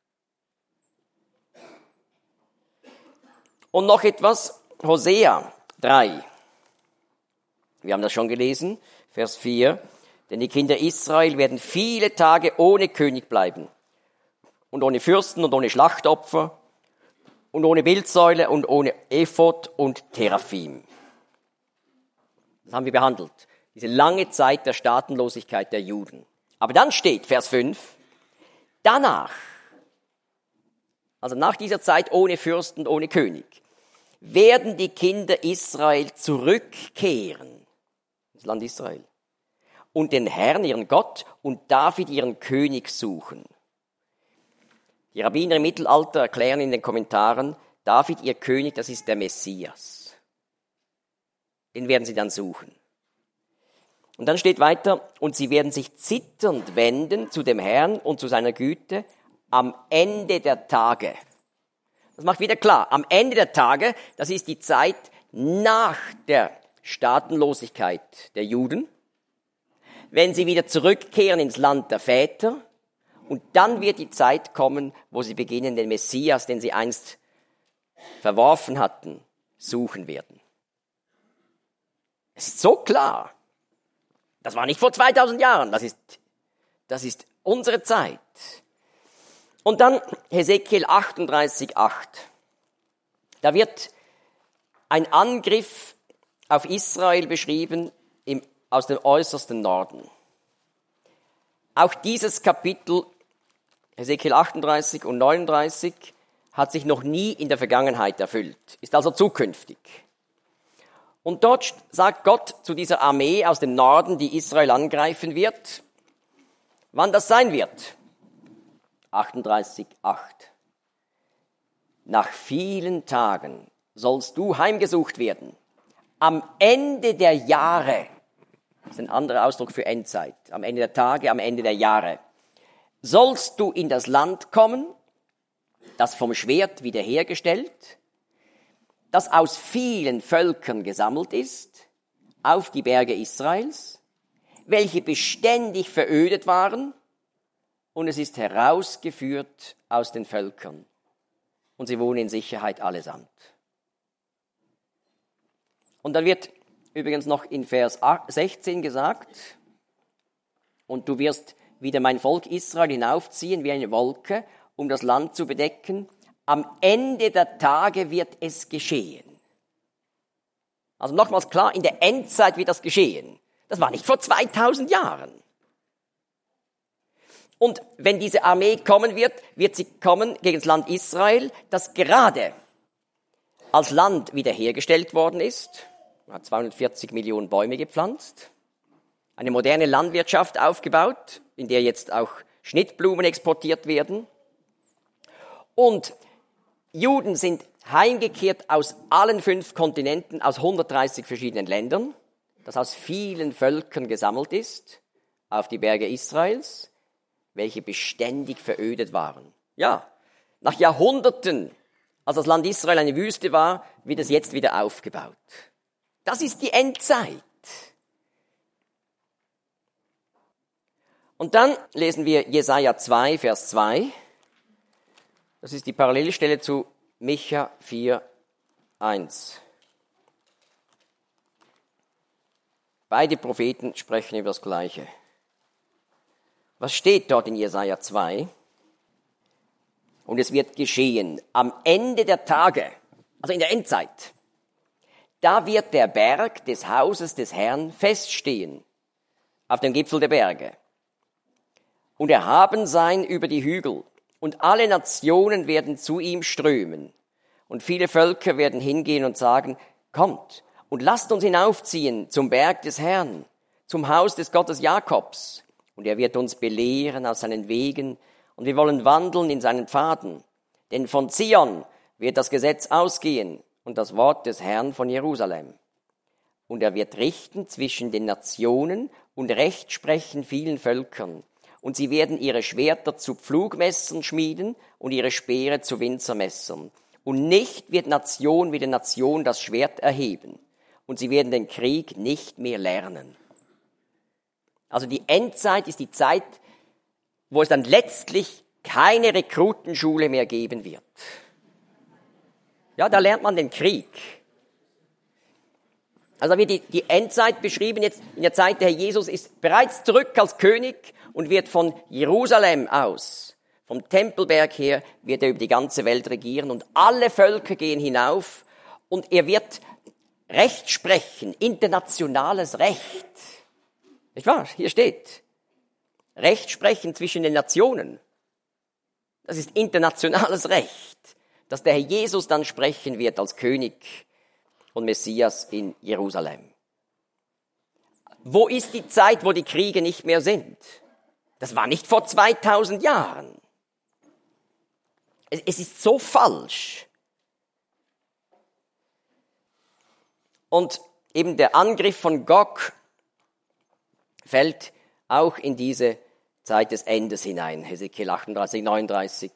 Und noch etwas, Hosea drei. Wir haben das schon gelesen, Vers vier. Denn die Kinder Israel werden viele Tage ohne König bleiben und ohne Fürsten und ohne Schlachtopfer und ohne Bildsäule und ohne Ephod und Teraphim. Das haben wir behandelt. Diese lange Zeit der Staatenlosigkeit der Juden. Aber dann steht, Vers fünf, danach, also nach dieser Zeit ohne Fürsten, ohne König, werden die Kinder Israel zurückkehren, das Land Israel, und den Herrn, ihren Gott, und David, ihren König, suchen. Die Rabbiner im Mittelalter erklären in den Kommentaren, David, ihr König, das ist der Messias. Den werden sie dann suchen. Und dann steht weiter, und sie werden sich zitternd wenden zu dem Herrn und zu seiner Güte am Ende der Tage. Das macht wieder klar, am Ende der Tage, das ist die Zeit nach der Staatenlosigkeit der Juden, wenn sie wieder zurückkehren ins Land der Väter, und dann wird die Zeit kommen, wo sie beginnen, den Messias, den sie einst verworfen hatten, suchen werden. Es ist so klar. Das war nicht vor zweitausend Jahren, das ist, das ist unsere Zeit. Und dann Hesekiel achtunddreißig, acht. Da wird ein Angriff auf Israel beschrieben im, aus dem äußersten Norden. Auch dieses Kapitel, Hesekiel achtunddreißig und neununddreißig, hat sich noch nie in der Vergangenheit erfüllt, ist also zukünftig. Und dort sagt Gott zu dieser Armee aus dem Norden, die Israel angreifen wird, wann das sein wird. achtunddreißig, acht. Nach vielen Tagen sollst du heimgesucht werden. Am Ende der Jahre, das ist ein anderer Ausdruck für Endzeit, am Ende der Tage, am Ende der Jahre, sollst du in das Land kommen, das vom Schwert wiederhergestellt, das aus vielen Völkern gesammelt ist, auf die Berge Israels, welche beständig verödet waren, und es ist herausgeführt aus den Völkern. Und sie wohnen in Sicherheit allesamt. Und dann wird übrigens noch in Vers sechzehn gesagt, und du wirst wieder mein Volk Israel hinaufziehen wie eine Wolke, um das Land zu bedecken. Am Ende der Tage wird es geschehen. Also nochmals klar, in der Endzeit wird das geschehen. Das war nicht vor zweitausend Jahren. Und wenn diese Armee kommen wird, wird sie kommen gegen das Land Israel, das gerade als Land wiederhergestellt worden ist. Man hat zweihundertvierzig Millionen Bäume gepflanzt, eine moderne Landwirtschaft aufgebaut, in der jetzt auch Schnittblumen exportiert werden. Und Juden sind heimgekehrt aus allen fünf Kontinenten, aus hundertdreißig verschiedenen Ländern, das aus vielen Völkern gesammelt ist, auf die Berge Israels, welche beständig verödet waren. Ja, nach Jahrhunderten, als das Land Israel eine Wüste war, wird es jetzt wieder aufgebaut. Das ist die Endzeit. Und dann lesen wir Jesaja zwei, Vers zwei. Das ist die Parallelstelle zu Micha vier, eins. Beide Propheten sprechen über das Gleiche. Was steht dort in Jesaja zwei? Und es wird geschehen am Ende der Tage, also in der Endzeit. Da wird der Berg des Hauses des Herrn feststehen, auf dem Gipfel der Berge. Und erhaben sein über die Hügel. Und alle Nationen werden zu ihm strömen. Und viele Völker werden hingehen und sagen, kommt und lasst uns hinaufziehen zum Berg des Herrn, zum Haus des Gottes Jakobs. Und er wird uns belehren aus seinen Wegen, und wir wollen wandeln in seinen Pfaden. Denn von Zion wird das Gesetz ausgehen und das Wort des Herrn von Jerusalem. Und er wird richten zwischen den Nationen und Recht sprechen vielen Völkern. Und sie werden ihre Schwerter zu Pflugmessern schmieden und ihre Speere zu Winzermessern. Und nicht wird Nation wie die Nation das Schwert erheben. Und sie werden den Krieg nicht mehr lernen. Also die Endzeit ist die Zeit, wo es dann letztlich keine Rekrutenschule mehr geben wird. Ja, da lernt man den Krieg. Also wird die, die Endzeit beschrieben, jetzt in der Zeit, der Herr Jesus ist bereits zurück als König und wird von Jerusalem aus, vom Tempelberg her, wird er über die ganze Welt regieren und alle Völker gehen hinauf und er wird Recht sprechen, internationales Recht. Nicht wahr? Hier steht, Recht sprechen zwischen den Nationen. Das ist internationales Recht, dass der Herr Jesus dann sprechen wird als König und Messias in Jerusalem. Wo ist die Zeit, wo die Kriege nicht mehr sind? Das war nicht vor zweitausend Jahren. Es ist so falsch. Und eben der Angriff von Gog fällt auch in diese Zeit des Endes hinein. Hesekiel achtunddreißig, neununddreißig.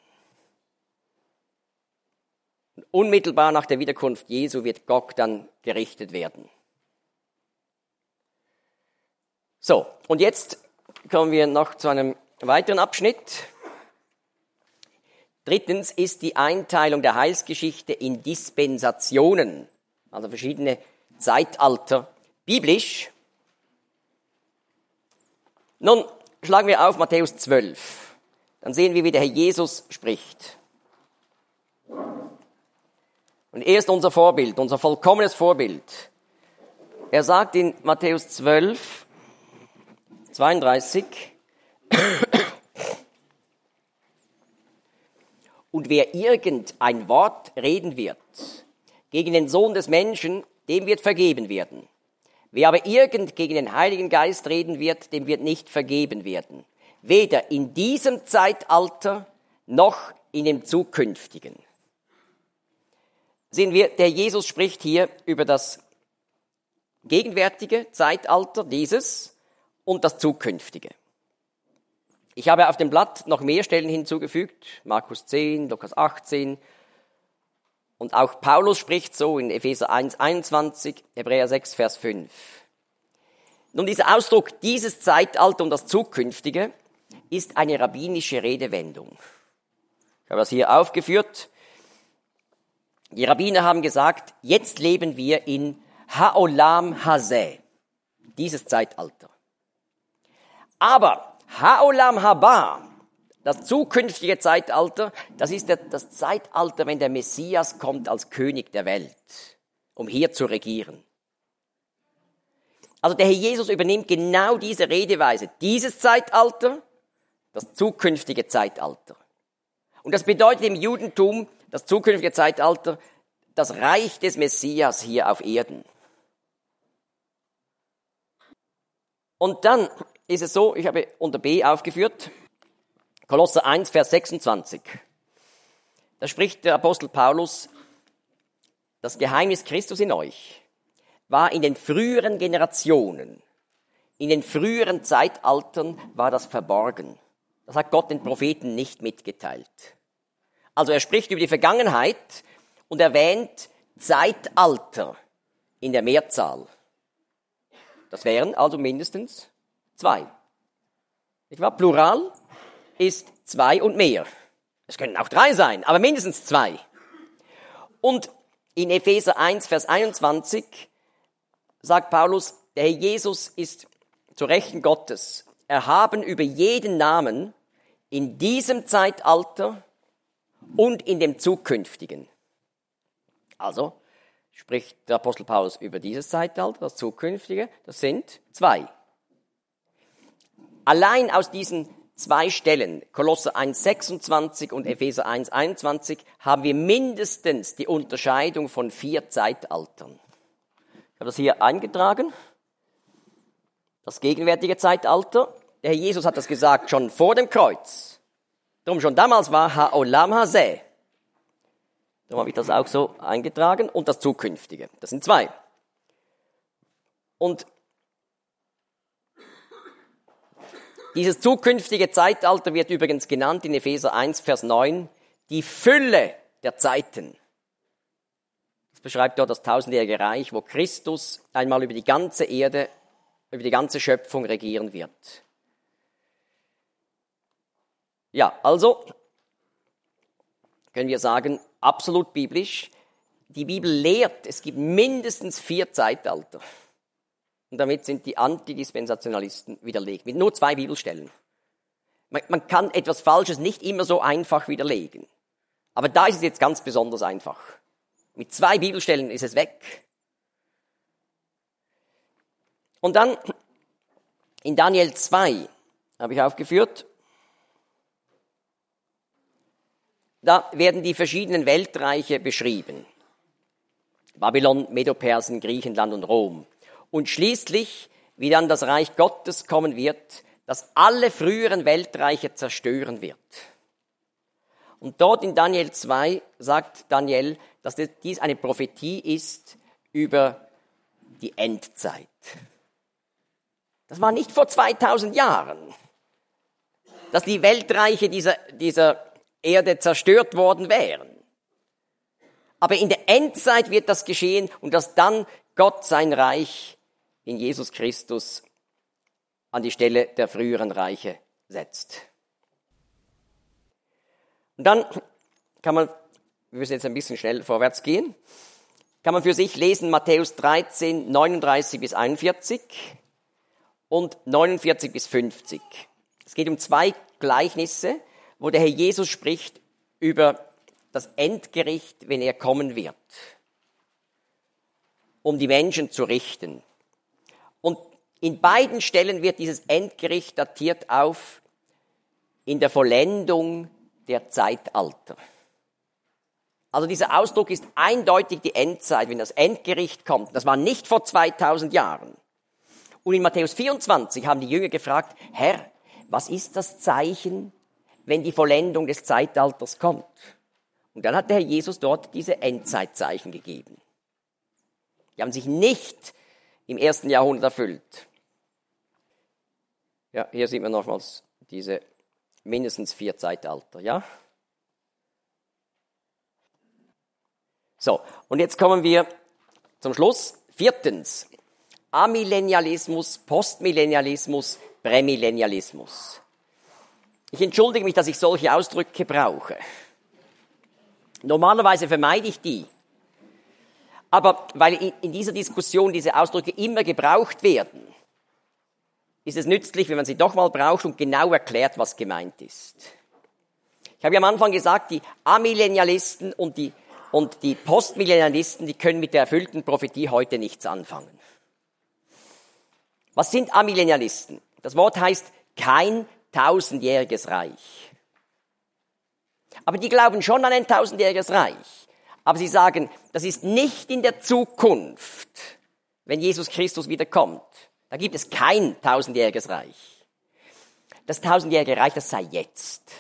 Unmittelbar nach der Wiederkunft Jesu wird Gog dann gerichtet werden. So, und jetzt kommen wir noch zu einem weiteren Abschnitt. Drittens ist die Einteilung der Heilsgeschichte in Dispensationen, also verschiedene Zeitalter, biblisch. Nun schlagen wir auf Matthäus zwölf. Dann sehen wir, wie der Herr Jesus spricht. Und er ist unser Vorbild, unser vollkommenes Vorbild. Er sagt in Matthäus zwölf, zweiunddreißig, und wer irgendein Wort reden wird gegen den Sohn des Menschen, dem wird vergeben werden. Wer aber irgend gegen den Heiligen Geist reden wird, dem wird nicht vergeben werden. Weder in diesem Zeitalter noch in dem zukünftigen. Sehen wir, der Jesus spricht hier über das gegenwärtige Zeitalter, dieses, und das zukünftige. Ich habe auf dem Blatt noch mehr Stellen hinzugefügt, Markus zehn, Lukas achtzehn, und auch Paulus spricht so in Epheser eins, einundzwanzig, Hebräer sechs, Vers fünf. Nun, dieser Ausdruck, dieses Zeitalter und das Zukünftige, ist eine rabbinische Redewendung. Ich habe das hier aufgeführt. Die Rabbiner haben gesagt, jetzt leben wir in Ha'olam Hazeh, dieses Zeitalter. Aber Ha'olam Haba, das zukünftige Zeitalter, das ist das Zeitalter, wenn der Messias kommt als König der Welt, um hier zu regieren. Also der Herr Jesus übernimmt genau diese Redeweise, dieses Zeitalter, das zukünftige Zeitalter. Und das bedeutet im Judentum, das zukünftige Zeitalter, das Reich des Messias hier auf Erden. Und dann ist es so, ich habe unter B aufgeführt, Kolosser eins, Vers sechsundzwanzig. Da spricht der Apostel Paulus, das Geheimnis Christus in euch war in den früheren Generationen, in den früheren Zeitaltern war das verborgen. Das hat Gott den Propheten nicht mitgeteilt. Also er spricht über die Vergangenheit und erwähnt Zeitalter in der Mehrzahl. Das wären also mindestens zwei. Nicht wahr? Plural ist zwei und mehr. Es können auch drei sein, aber mindestens zwei. Und in Epheser eins, Vers einundzwanzig sagt Paulus, der Herr Jesus ist zu Rechten Gottes erhaben über jeden Namen in diesem Zeitalter und in dem Zukünftigen. Also spricht der Apostel Paulus über dieses Zeitalter, das Zukünftige, das sind zwei. Allein aus diesen zwei Stellen, Kolosser eins sechsundzwanzig und Epheser eins einundzwanzig, haben wir mindestens die Unterscheidung von vier Zeitaltern. Ich habe das hier eingetragen. Das gegenwärtige Zeitalter. Der Herr Jesus hat das gesagt schon vor dem Kreuz. Darum schon damals war Ha'olam Hazeh. Darum habe ich das auch so eingetragen. Und das Zukünftige. Das sind zwei. Und dieses zukünftige Zeitalter wird übrigens genannt in Epheser eins, Vers neun, die Fülle der Zeiten. Das beschreibt dort das tausendjährige Reich, wo Christus einmal über die ganze Erde, über die ganze Schöpfung regieren wird. Ja, also können wir sagen, absolut biblisch, die Bibel lehrt, es gibt mindestens vier Zeitalter. Und damit sind die Antidispensationalisten widerlegt, mit nur zwei Bibelstellen. Man, man kann etwas Falsches nicht immer so einfach widerlegen. Aber da ist es jetzt ganz besonders einfach. Mit zwei Bibelstellen ist es weg. Und dann in Daniel zwei habe ich aufgeführt, da werden die verschiedenen Weltreiche beschrieben. Babylon, Medo-Persien, Griechenland und Rom. Und schließlich, wie dann das Reich Gottes kommen wird, das alle früheren Weltreiche zerstören wird. Und dort in Daniel zwei sagt Daniel, dass dies eine Prophetie ist über die Endzeit. Das war nicht vor zweitausend Jahren, dass die Weltreiche dieser, dieser Erde zerstört worden wären. Aber in der Endzeit wird das geschehen und dass dann Gott sein Reich in Jesus Christus an die Stelle der früheren Reiche setzt. Und dann kann man, wir müssen jetzt ein bisschen schnell vorwärts gehen, kann man für sich lesen Matthäus dreizehn, neununddreißig bis einundvierzig und neunundvierzig bis fünfzig. Es geht um zwei Gleichnisse, wo der Herr Jesus spricht über das Endgericht, wenn er kommen wird, um die Menschen zu richten. Und in beiden Stellen wird dieses Endgericht datiert auf in der Vollendung der Zeitalter. Also dieser Ausdruck ist eindeutig die Endzeit, wenn das Endgericht kommt. Das war nicht vor zweitausend Jahren. Und in Matthäus vierundzwanzig haben die Jünger gefragt, Herr, was ist das Zeichen, wenn die Vollendung des Zeitalters kommt? Und dann hat der Herr Jesus dort diese Endzeitzeichen gegeben. Die haben sich nicht im ersten Jahrhundert erfüllt. Ja, hier sieht man nochmals diese mindestens vier Zeitalter, ja? So, und jetzt kommen wir zum Schluss. Viertens, Amillennialismus, Postmillennialismus, Prämillennialismus. Ich entschuldige mich, dass ich solche Ausdrücke brauche. Normalerweise vermeide ich die. Aber weil in dieser Diskussion diese Ausdrücke immer gebraucht werden, ist es nützlich, wenn man sie doch mal braucht und genau erklärt, was gemeint ist. Ich habe ja am Anfang gesagt, die Amillennialisten und die, und die Postmillennialisten, die können mit der erfüllten Prophetie heute nichts anfangen. Was sind Amillennialisten? Das Wort heißt kein tausendjähriges Reich. Aber die glauben schon an ein tausendjähriges Reich. Aber sie sagen, das ist nicht in der Zukunft, wenn Jesus Christus wiederkommt. Da gibt es kein tausendjähriges Reich. Das tausendjährige Reich, das sei jetzt.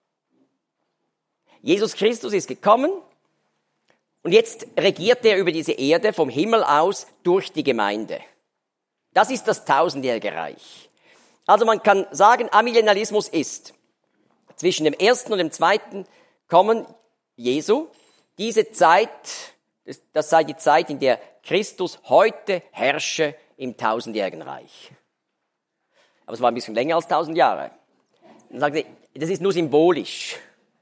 Jesus Christus ist gekommen und jetzt regiert er über diese Erde vom Himmel aus durch die Gemeinde. Das ist das tausendjährige Reich. Also man kann sagen, Amillennialismus ist zwischen dem ersten und dem zweiten Kommen Jesu. Diese Zeit, das sei die Zeit, in der Christus heute herrsche im tausendjährigen Reich. Aber es war ein bisschen länger als tausend Jahre. Dann sagen sie, das ist nur symbolisch.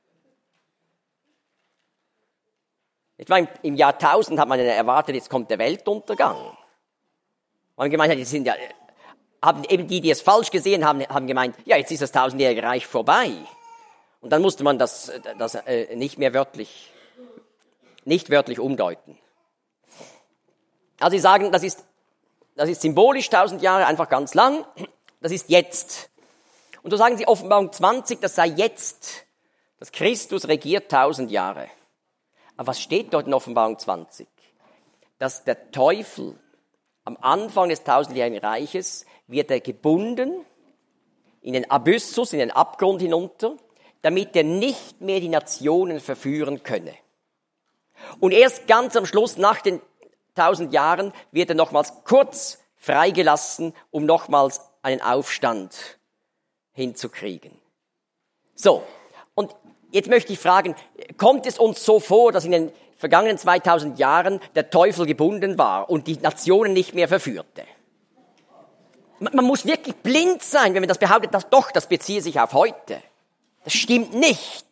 Im Jahr tausend hat man erwartet, jetzt kommt der Weltuntergang. Man hat gemeint, die sind ja, haben eben die, die es falsch gesehen haben, haben gemeint, ja, jetzt ist das tausendjährige Reich vorbei. Und dann musste man das, das äh, nicht mehr wörtlich, nicht wörtlich umdeuten. Also sie sagen, das ist, das ist symbolisch tausend Jahre, einfach ganz lang. Das ist jetzt. Und so sagen sie Offenbarung zwanzig, das sei jetzt, dass Christus regiert tausend Jahre. Aber was steht dort in Offenbarung zwanzig? Dass der Teufel am Anfang des tausendjährigen Reiches wird er gebunden in den Abyssus, in den Abgrund hinunter, damit er nicht mehr die Nationen verführen könne. Und erst ganz am Schluss, nach den tausend Jahren, wird er nochmals kurz freigelassen, um nochmals einen Aufstand hinzukriegen. So, und jetzt möchte ich fragen, kommt es uns so vor, dass in den vergangenen zweitausend Jahren der Teufel gebunden war und die Nationen nicht mehr verführte? Man muss wirklich blind sein, wenn man das behauptet, dass doch, das beziehe sich auf heute. Das stimmt nicht.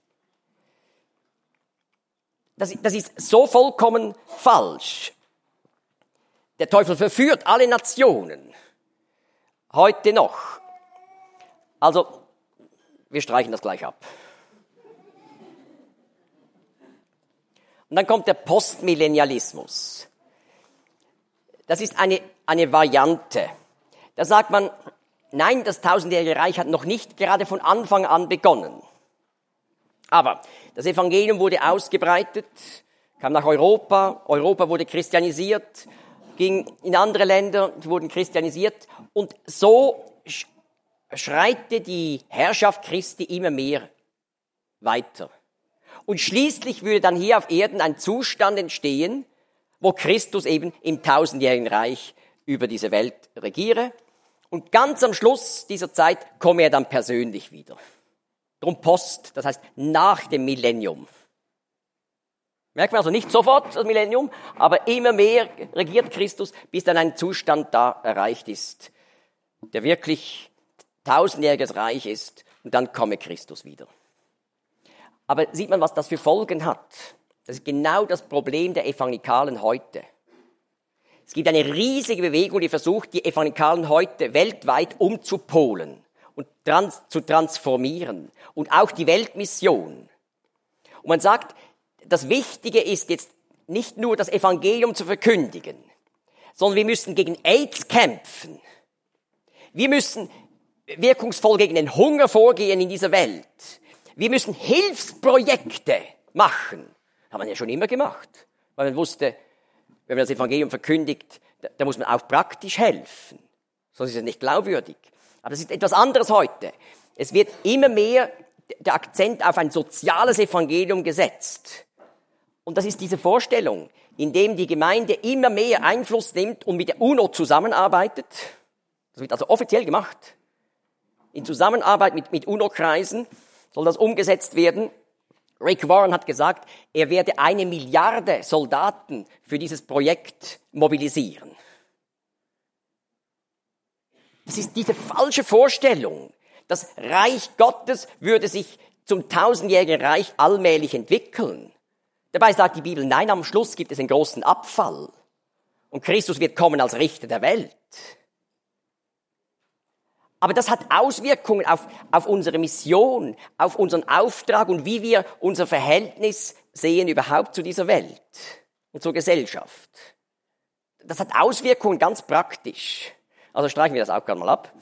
Das, das ist so vollkommen falsch. Der Teufel verführt alle Nationen. Heute noch. Also, wir streichen das gleich ab. Und dann kommt der Postmillennialismus. Das ist eine, eine Variante. Da sagt man, nein, das tausendjährige Reich hat noch nicht gerade von Anfang an begonnen. Aber das Evangelium wurde ausgebreitet, kam nach Europa, Europa wurde christianisiert, ging in andere Länder, wurden christianisiert und so schreitet die Herrschaft Christi immer mehr weiter. Und schließlich würde dann hier auf Erden ein Zustand entstehen, wo Christus eben im tausendjährigen Reich über diese Welt regiere. Und ganz am Schluss dieser Zeit komme er dann persönlich wieder. Drum Post, das heißt nach dem Millennium. Merkt man also nicht sofort das Millennium, aber immer mehr regiert Christus, bis dann ein Zustand da erreicht ist, der wirklich tausendjähriges Reich ist und dann komme Christus wieder. Aber sieht man, was das für Folgen hat? Das ist genau das Problem der Evangelikalen heute. Es gibt eine riesige Bewegung, die versucht, die Evangelikalen heute weltweit umzupolen und trans- zu transformieren. Und auch die Weltmission. Und man sagt, das Wichtige ist jetzt nicht nur das Evangelium zu verkündigen, sondern wir müssen gegen AIDS kämpfen. Wir müssen wirkungsvoll gegen den Hunger vorgehen in dieser Welt. Wir müssen Hilfsprojekte machen. Das hat man ja schon immer gemacht, weil man wusste, wenn man das Evangelium verkündigt, da, da muss man auch praktisch helfen. Sonst ist es nicht glaubwürdig. Aber das ist etwas anderes heute. Es wird immer mehr der Akzent auf ein soziales Evangelium gesetzt. Und das ist diese Vorstellung, indem die Gemeinde immer mehr Einfluss nimmt und mit der UNO zusammenarbeitet. Das wird also offiziell gemacht. In Zusammenarbeit mit, mit UNO-Kreisen soll das umgesetzt werden. Rick Warren hat gesagt, er werde eine Milliarde Soldaten für dieses Projekt mobilisieren. Das ist diese falsche Vorstellung. Das Reich Gottes würde sich zum tausendjährigen Reich allmählich entwickeln. Dabei sagt die Bibel, nein, am Schluss gibt es einen großen Abfall. Und Christus wird kommen als Richter der Welt. Aber das hat Auswirkungen auf, auf unsere Mission, auf unseren Auftrag und wie wir unser Verhältnis sehen überhaupt zu dieser Welt und zur Gesellschaft. Das hat Auswirkungen ganz praktisch. Also streichen wir das auch gerade mal ab.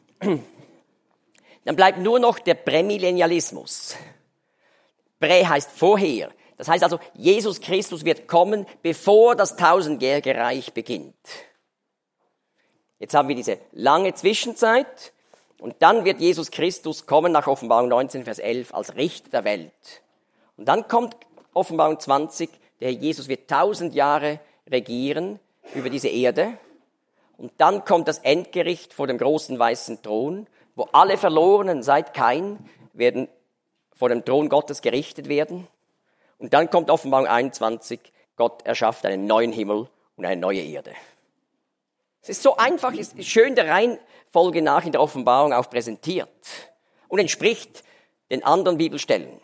Dann bleibt nur noch der Prämillennialismus. Prä heißt vorher. Das heißt also, Jesus Christus wird kommen, bevor das tausendjährige Reich beginnt. Jetzt haben wir diese lange Zwischenzeit und dann wird Jesus Christus kommen nach Offenbarung neunzehn, Vers elf als Richter der Welt. Und dann kommt Offenbarung zwanzig, der Herr Jesus wird tausend Jahre regieren über diese Erde. Und dann kommt das Endgericht vor dem großen weißen Thron, wo alle Verlorenen seit Kain werden vor dem Thron Gottes gerichtet werden. Und dann kommt Offenbarung einundzwanzig, Gott erschafft einen neuen Himmel und eine neue Erde. Es ist so einfach, es ist schön der Reihenfolge nach in der Offenbarung auch präsentiert und entspricht den anderen Bibelstellen.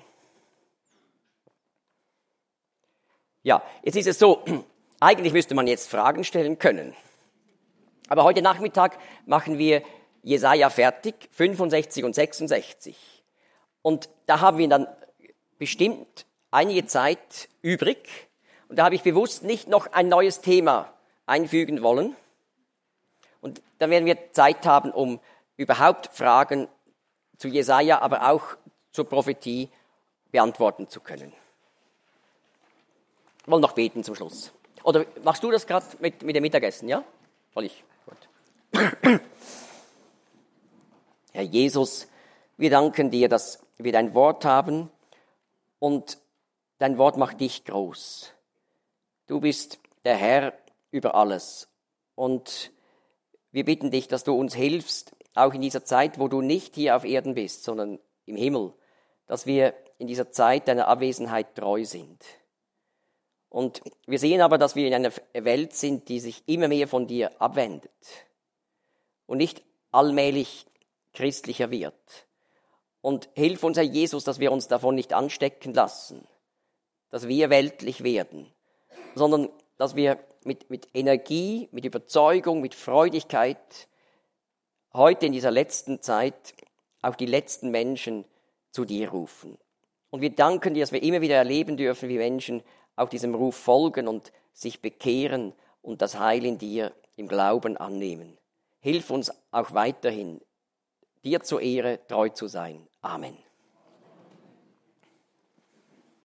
Ja, jetzt ist es so, eigentlich müsste man jetzt Fragen stellen können. Aber heute Nachmittag machen wir Jesaja fertig, fünfundsechzig und sechsundsechzig. Und da haben wir dann bestimmt einige Zeit übrig. Und da habe ich bewusst nicht noch ein neues Thema einfügen wollen. Und dann werden wir Zeit haben, um überhaupt Fragen zu Jesaja, aber auch zur Prophetie beantworten zu können. Wir wollen noch beten zum Schluss. Oder machst du das gerade mit, mit dem Mittagessen, ja? Soll ich? Gut. Herr Jesus, wir danken dir, dass wir dein Wort haben und dein Wort macht dich groß. Du bist der Herr über alles und wir bitten dich, dass du uns hilfst, auch in dieser Zeit, wo du nicht hier auf Erden bist, sondern im Himmel, dass wir in dieser Zeit deiner Abwesenheit treu sind. Und wir sehen aber, dass wir in einer Welt sind, die sich immer mehr von dir abwendet und nicht allmählich christlicher wird. Und hilf uns, Herr Jesus, dass wir uns davon nicht anstecken lassen, dass wir weltlich werden, sondern dass wir mit, mit Energie, mit Überzeugung, mit Freudigkeit heute in dieser letzten Zeit auch die letzten Menschen zu dir rufen. Und wir danken dir, dass wir immer wieder erleben dürfen, wie Menschen auch diesem Ruf folgen und sich bekehren und das Heil in dir im Glauben annehmen. Hilf uns auch weiterhin, dir zur Ehre treu zu sein. Amen.